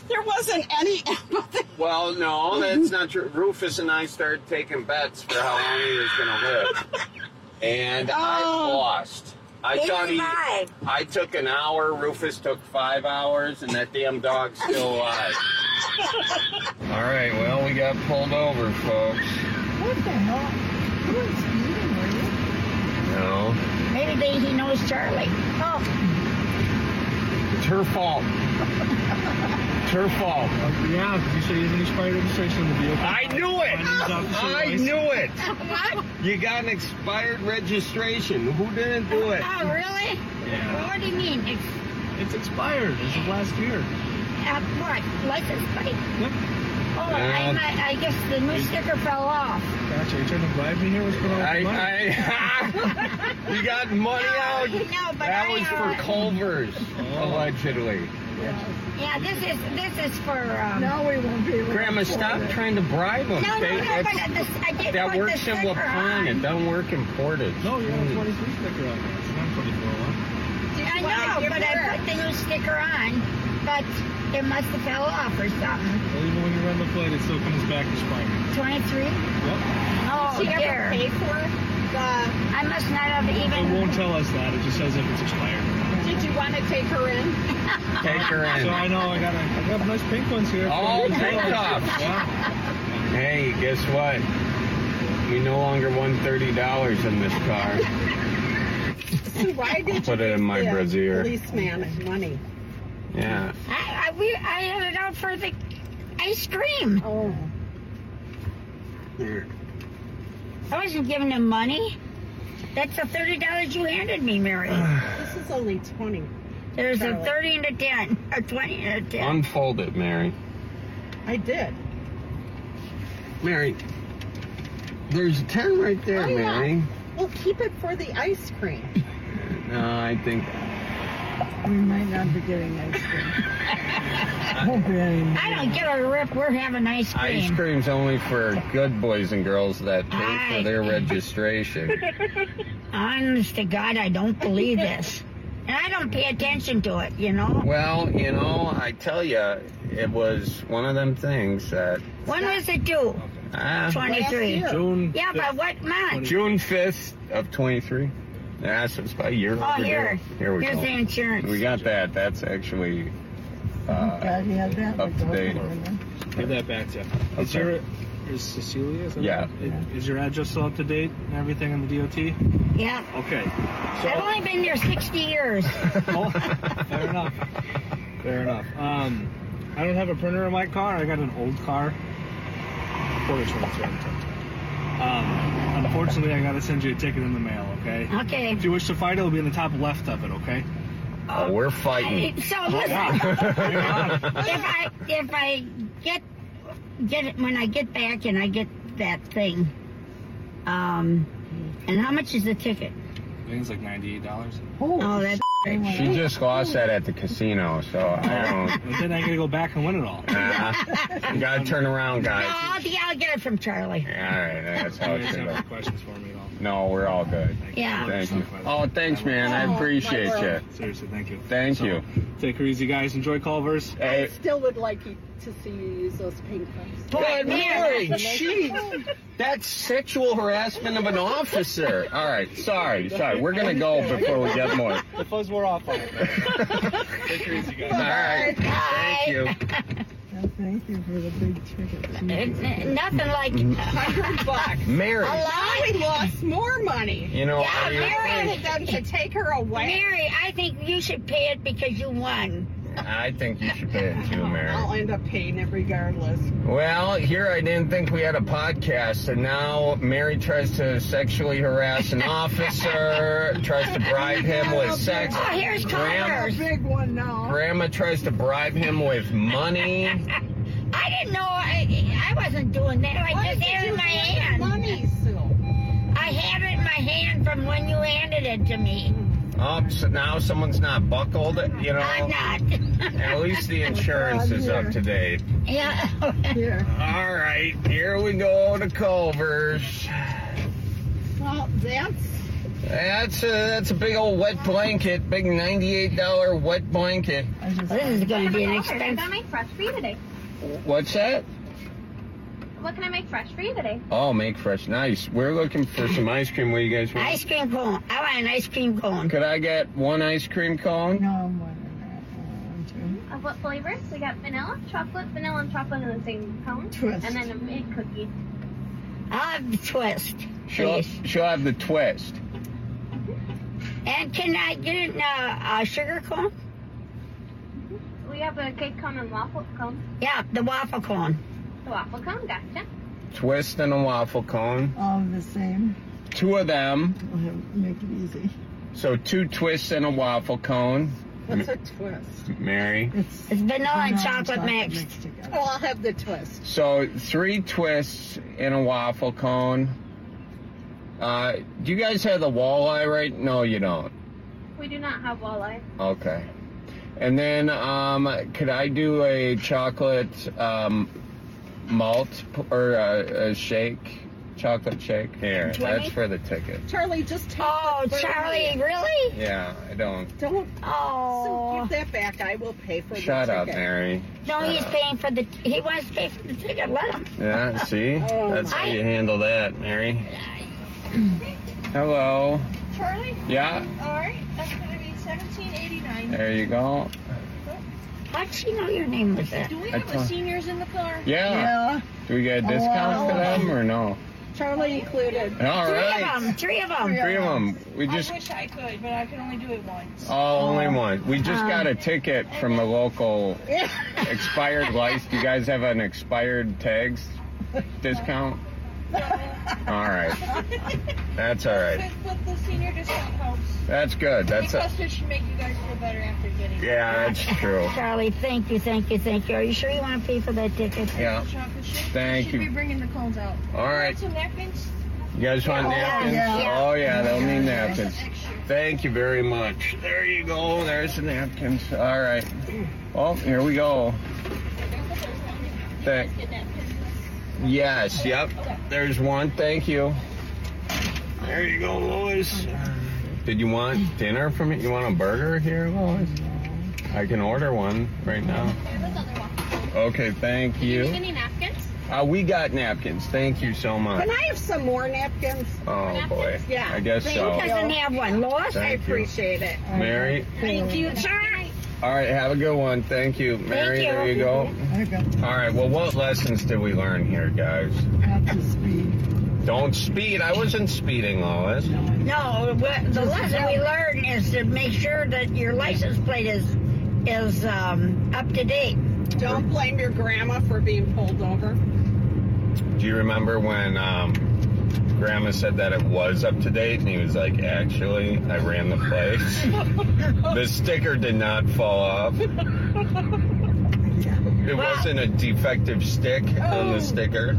There wasn't any.
Well, no, that's not true. Rufus and I started taking bets for how long he was going to live. And I lost. I took an hour. Rufus took 5 hours, and that damn dog's still alive. All right, well, we got pulled over, folks.
What the hell? You weren't speeding, were you?
No.
Maybe he knows Charlie. Oh.
It's her fault. It's her fault.
Yeah, because you said you didn't expired registration in the vehicle.
I knew it! I knew it!
What?
You got an expired registration. Who didn't do it?
Oh, really?
Yeah.
Well, what do you mean?
It's expired as of last year.
What? License plate?
Yep.
Oh, I guess the new sticker fell off.
Gotcha. You trying to bribe me here? What's going on with money?
You got money out?
No, but
that was for Culver's, allegedly.
Yeah, this is for.
No, we won't be able to.
Grandma, stop trying to bribe them.
No, I did
that
put
works
the
in
sticker
Waupun.
on.
It doesn't work imported.
No, you have a 23 sticker on there. It's not 24
I know, but I put the new sticker on, but it must have fell off or something.
Well, even when you run the plate, it still comes back expired.
23?
Yep.
Oh,
Did she
dear.
ever pay for it?
I must not have
It
even.
won't tell us that. It just says if it's expired.
Did you want to take her in?
Take her in.
So I know I got nice pink ones here.
Oh, pink tops.
Yeah.
Hey, guess what? We no longer won $30 in this car.
So why did you
Put it in my
give
brassiere.
policeman money?
Yeah.
I had it out for the ice cream.
Oh.
Here.
I wasn't giving him money. That's the $30 you handed me, Mary.
This is only 20.
There's
Charlie.
a 30 and a 10, a 20 and a 10.
Unfold it, Mary.
I did.
Mary, there's a 10 right there,
Oh, yeah.
Mary.
Well, keep it for the ice cream.
No, I think...
We might not be getting ice cream.
I don't give a rip. We're having ice cream.
Ice cream's only for good boys and girls that pay for their registration.
Honest to God, I don't believe this. And I don't pay attention to it, you know?
Well, you know, I tell you, it was one of them things that...
When was it due? 23.
June.
Yeah, but what month?
June 5th of 23. Yeah, so it's about a year
Oh,
overdue.
here.
Here we
Here's
go.
the insurance.
We got that. That's actually up to date.
Give that back to you. Is Cecilia? Is that
Yeah.
right? Is your address still up to date and everything on the DOT?
Yeah.
Okay.
I've only been there 60 years.
Oh, fair enough. Fair enough. I don't have a printer in my car. I got an old car. Unfortunately, I got to send you a ticket in the mail, okay?
Okay.
If you wish to fight, it'll be in the top left of it, okay?
Oh, we're fighting.
So listen, if I get it when I get back and I get that thing, and how much is the ticket?
I think it's like $98.
Oh, that's
She just lost that at the casino, so I don't...
And then I got to go back and win it all.
You gotta turn around, guys.
No, I'll get it from Charlie.
All right, that's how it
You
should
have
go.
questions for me at all?
No, we're all good.
Yeah.
Thank you. Oh, thanks, man. I appreciate you.
Seriously, thank you.
Thank
So,
you.
Take her easy, guys. Enjoy Culver's.
I still would like you to see you use those pink ones.
Good Mary, jeez. That's sexual harassment of an officer. All right, sorry. We're going to go before we get more.
The fuzz wore off on it. Take her easy, guys.
All right. Thank you.
Thank you for the big ticket.
Nothing like
$100.
Mary.
Now we lost more money.
You know,
Yeah,
are you-
Mary.
Them to take her away.
Mary, I think you should pay it because you won.
I think you should pay it too, Mary.
I'll end up paying it regardless.
Well, here I didn't think we had a podcast, and now Mary tries to sexually harass an officer, tries to bribe him with sex.
Oh, here's
Grandma,
Culver's.
Big one now.
Grandma tries to bribe him with money.
I didn't know I wasn't doing that. I just had it in my hand.
Money, Sue.
I have it in my hand from when you handed it to me.
Oh, so now someone's not buckled, you know?
I'm not.
At least the insurance is up to date.
Yeah.
Here.
All right, here we go to Culver's.
Well, that's
That's a big old wet blanket, big $98 wet blanket.
This is going to be an
What
expensive.
can I make fresh for you today?
What's that?
What can I make fresh for you today?
Oh, make fresh. Nice. We're looking for some ice cream. What do you guys want?
Ice cream cone. I want an ice cream cone.
Could I get one ice cream cone?
No.
Of what flavors? We got vanilla, and chocolate in the same cone.
Twist.
And then a big cookie.
I'll have the twist,
She'll have the twist.
And can I get a sugar cone?
We have a cake cone and waffle cone.
Yeah, the waffle cone.
The waffle cone, gotcha.
Twist and a waffle cone.
All the same.
2 of them.
Make it easy.
So 2 twists and a waffle cone.
What's a twist?
Mary.
It's vanilla and chocolate mixed.
Oh, I'll have the twist.
So 3 twists in a waffle cone. Do you guys have the walleye right? No, you don't.
We do not have walleye.
Okay. And then could I do a chocolate malt or a shake? Chocolate shake? Here,
20?
that's for the ticket.
Charlie, just take
Charlie, really?
Yeah, I don't.
Don't.
Oh.
Give that back. I will pay for
Shut
the
up,
ticket.
Mary.
No,
Shut
he's
up.
paying for he wants to pay for the ticket. Let him.
Yeah, see?
Oh,
That's how you handle that, Mary. Hello.
Charlie?
Yeah?
All right, that's going to be $17.89.
There you go.
How'd she know your name was that?
Do we
I
have the
told-
seniors in the car?
Yeah. Do we get a discount for them or no?
Charlie included.
All right.
Three of them.
3 of them. We just.
I wish I could, but I can only do it once.
Oh, only one. We just got a ticket from the local expired license. You guys have an expired tags discount? All right. That's all right.
But the senior discount helps.
That's good. That's
Because it should make you guys feel better after getting it.
yeah, that's true.
Charlie, thank you. Are you sure you want to pay for that ticket?
Yeah.
Chocolate chip.
Thank
Should be
you.
bringing the cones out.
All right.
Some napkins?
You guys want napkins?
yeah.
Oh, yeah, they'll need napkins. Thank you very much. There you go. There's the napkins. All right. Oh, here we go. Yes, yep. There's one. Thank you. There you go, Lois. Did you want dinner from me? You want a burger here, Lois? I can order one right now. Okay, thank you.
Do you need any napkins?
We got napkins. Thank you so much.
Can I have some more napkins?
Oh, boy.
Yeah.
I guess so.
Who doesn't have one? Lois?
I
Thank you.
appreciate it.
Mary?
Thank you, sir.
All right, have a good one. Thank you. Mary, there you go. All right, well, what lessons did we learn here, guys?
Not to speed.
Don't speed. I wasn't speeding, Lois.
No, the lesson we learned is to make sure that your license plate is up to date.
Don't blame your grandma for being pulled over.
Do you remember when Grandma said that it was up to date, and he was like, actually, I ran the place. The sticker did not fall off. It wasn't a defective stick on the sticker.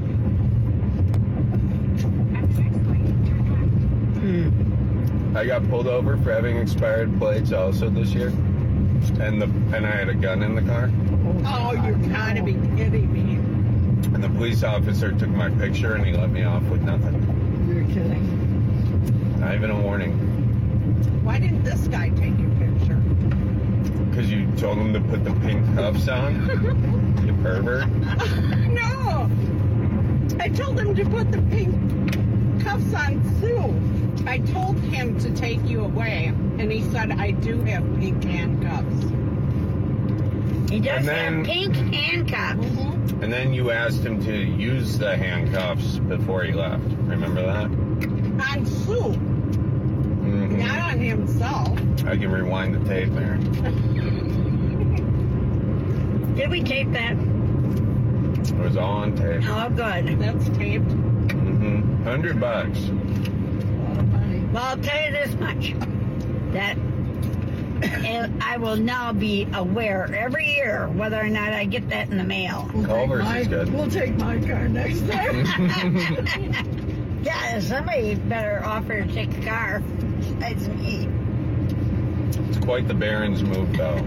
I got pulled over for having expired plates also this year, and I had a gun in the car.
Oh, you're gotta be kidding me.
And the police officer took my picture and he let me off with nothing.
You're kidding.
Not even a warning.
Why didn't this guy take your picture?
Because you told him to put the pink cuffs on? You pervert.
No! I told him to put the pink cuffs on Sue. I told him to take you away, and he said, I do have pink handcuffs.
He does have pink handcuffs.
Mm-hmm.
And then you asked him to use the handcuffs before he left. Remember that?
On Sue.
Mm-hmm.
Not on himself.
I can rewind the tape there.
Did we tape that?
It was all on tape.
Oh, good.
That's taped.
Mm-hmm. $100.
Well, I'll tell you this much. That I will now be aware every year whether or not I get that in the mail.
Culver's is good.
We'll take my car next time.
Yeah, somebody better offer to take the car besides me.
It's quite the Barron's move, though.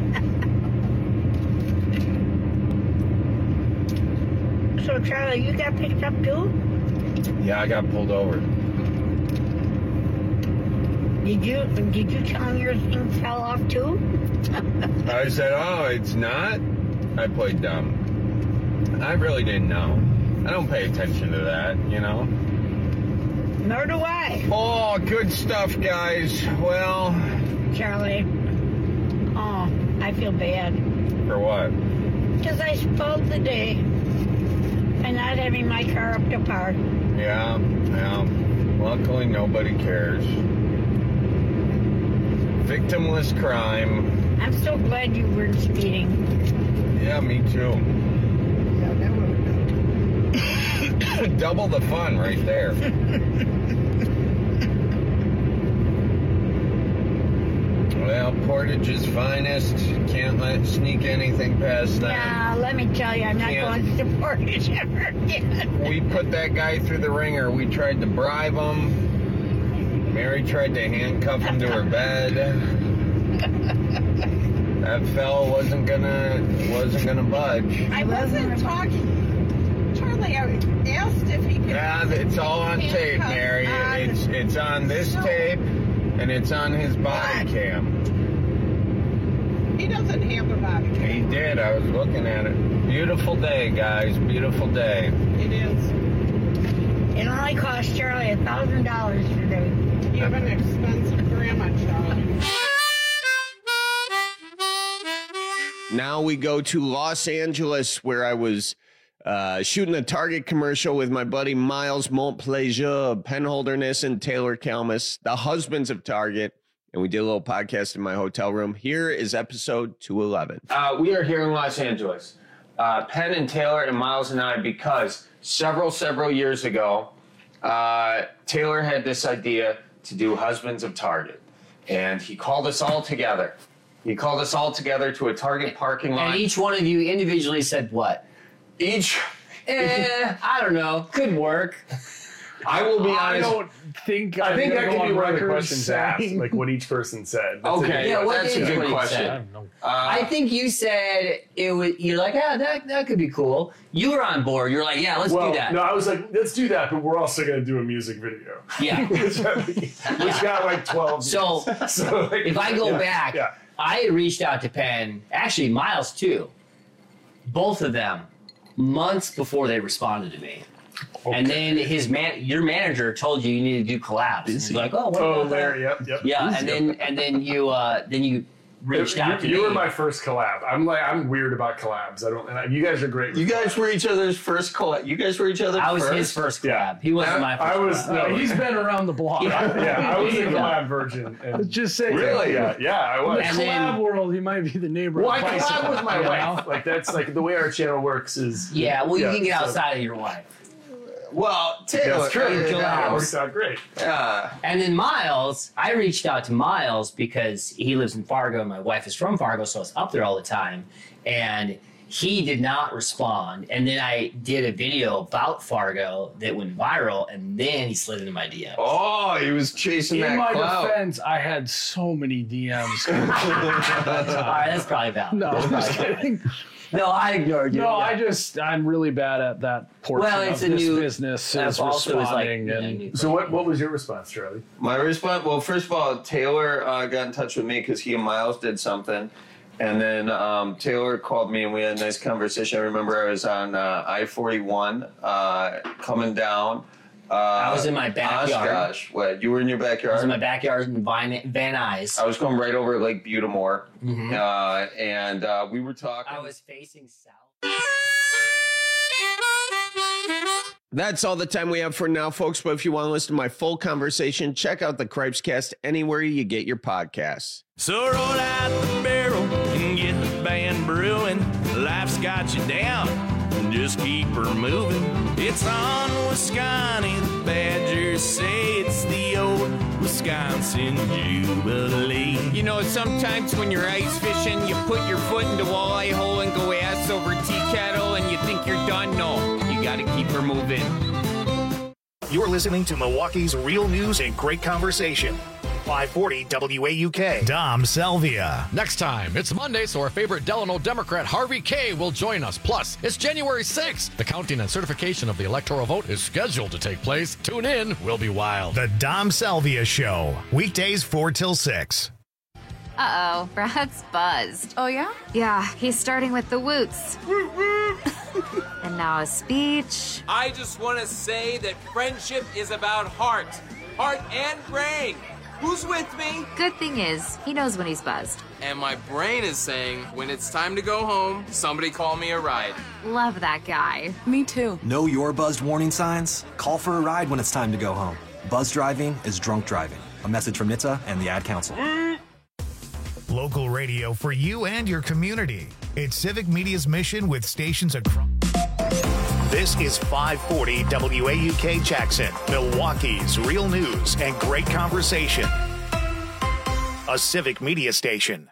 So, Charlie, you got picked up too?
Yeah, I got pulled over.
Did you tell him your thing fell off too?
I said, oh, it's not? I played dumb. I really didn't know. I don't pay attention to that, you know?
Nor do I.
Oh, good stuff, guys. Well...
Charlie, oh, I feel bad.
For what?
Because I spoiled the day by not having my car up to par.
Yeah. Luckily, nobody cares. Victimless crime.
I'm so glad you weren't speeding.
Yeah, me too.
Yeah, that would have
been double the fun right there. Well, Portage's finest. Can't sneak anything past that.
Yeah, let me tell you, I'm not going to Portage ever again.
We put that guy through the ringer. We tried to bribe him. Mary tried to handcuff him to her bed. That fella wasn't gonna budge.
I wasn't talking. Charlie, I asked if he could.
Yeah, it's all on tape, Mary. It's on this tape, and it's on his body cam.
He doesn't have a body cam.
He did. I was looking at it. Beautiful day, guys. Beautiful day.
It is.
It only cost Charlie $1,000 today.
You have an expensive grandma, Charlie.
Now we go to Los Angeles, where I was shooting a Target commercial with my buddy Miles Montplaisir of Penholderness and Taylor Kalmus, the husbands of Target, and we did a little podcast in my hotel room. Here is episode 211.
We are here in Los Angeles, Penn and Taylor and Miles and I, because several years ago, Taylor had this idea to do Husbands of Target, and he called us all together. He called us all together to a Target parking lot.
And each one of you individually said what? I don't know. Could work.
I will be honest.
I think that could be one of the questions asked, like what each person said.
That's that's a good question.
I don't know.
I think you said it was. You're like, that could be cool. You were on board. You're like, let's do that.
No, I was like, let's do that, but we're also going to do a music video.
Yeah,
which got like 12.
So
like,
if I go back, I had reached out to Penn, actually Miles too, both of them, months before they responded to me. Okay. And then your manager told you need to do collabs. He's like, what about
there,
that?
Yep.
Yeah, and then you reached out to me.
You were my first collab. I'm weird about collabs. You guys are great.
You guys were each other's first collab. You guys were each other's first.
I was his first collab. Yeah. He wasn't my first collab.
No,
he's been around the block.
I was a collab virgin.
Let's just say
really? Yeah, I was.
In the collab world, he might be the neighbor.
Well, I collab with my wife. Like that's like the way our channel works is.
You can get outside of your wife.
Well, Taylor,
that's true. It worked out great.
And then Miles, I reached out to Miles because he lives in Fargo and my wife is from Fargo, so I was up there all the time. And he did not respond. And then I did a video about Fargo that went viral, and then he slid into my DMs.
Oh, he was chasing that clout.
In my defense, I had so many DMs.
All right, that's probably valid.
No, I'm just kidding.
No, I ignored you.
No, I'm really bad at that portion of this business. Is responding.
So what was your response, Charlie?
My response, well, first of all, Taylor got in touch with me because he and Miles did something. And then Taylor called me and we had a nice conversation. I remember I was on I-41 coming down.
I was in my backyard.
Gosh, what? You were in your backyard?
I was in my backyard in Van Nuys.
I was going right over Lake Butamore. Mm-hmm. And we were talking.
I was facing south.
That's all the time we have for now, folks. But if you want to listen to my full conversation, check out the Cripescast anywhere you get your podcasts.
So roll out the barrel and get the band brewing. Life's got you down, just keep her moving. It's on Wisconsin, the Badgers say it's the old Wisconsin Jubilee.
You know, sometimes when you're ice fishing, you put your foot in the walleye hole and go ass over tea kettle and you think you're done. No, you gotta keep her moving.
You're listening to Milwaukee's real news and great conversation. 540 WAUK. Dom Salvia.
Next time, it's Monday, so our favorite Delano Democrat Harvey Kaye will join us. Plus, it's January 6th. The counting and certification of the electoral vote is scheduled to take place. Tune in. We'll be wild.
The Dom Salvia Show. Weekdays 4 till 6.
Uh-oh, Brad's buzzed.
Oh, yeah?
Yeah, he's starting with the woots. And now a speech.
I just want to say that friendship is about heart and brain. Who's with me?
Good thing is, he knows when he's buzzed.
And my brain is saying, when it's time to go home, somebody call me a ride.
Love that guy.
Me too.
Know your buzzed warning signs? Call for a ride when it's time to go home. Buzz driving is drunk driving. A message from NHTSA and the Ad Council.
Local radio for you and your community. It's Civic Media's mission with stations across. This is 540 WAUK Jackson, Milwaukee's real news and great conversation. A Civic Media station.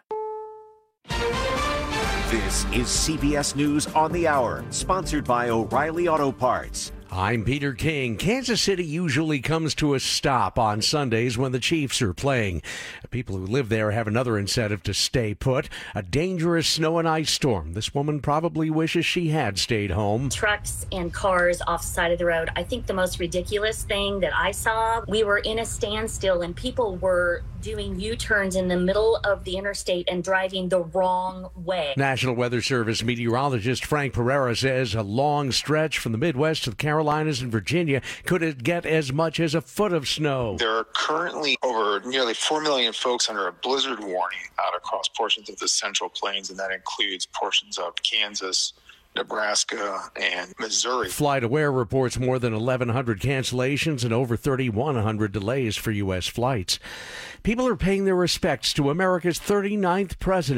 This is CBS News on the Hour, sponsored by O'Reilly Auto Parts.
I'm Peter King. Kansas City usually comes to a stop on Sundays when the Chiefs are playing. People who live there have another incentive to stay put. A dangerous snow and ice storm. This woman probably wishes she had stayed home.
Trucks and cars off the side of the road. I think the most ridiculous thing that I saw, we were in a standstill and people were doing U-turns in the middle of the interstate and driving the wrong way.
National Weather Service meteorologist Frank Pereira says a long stretch from the Midwest to the Carolinas and Virginia could get as much as a foot of snow.
There are currently over nearly 4 million folks under a blizzard warning out across portions of the Central Plains, and that includes portions of Kansas, Nebraska, and Missouri.
FlightAware reports more than 1,100 cancellations and over 3,100 delays for U.S. flights. People are paying their respects to America's 39th president.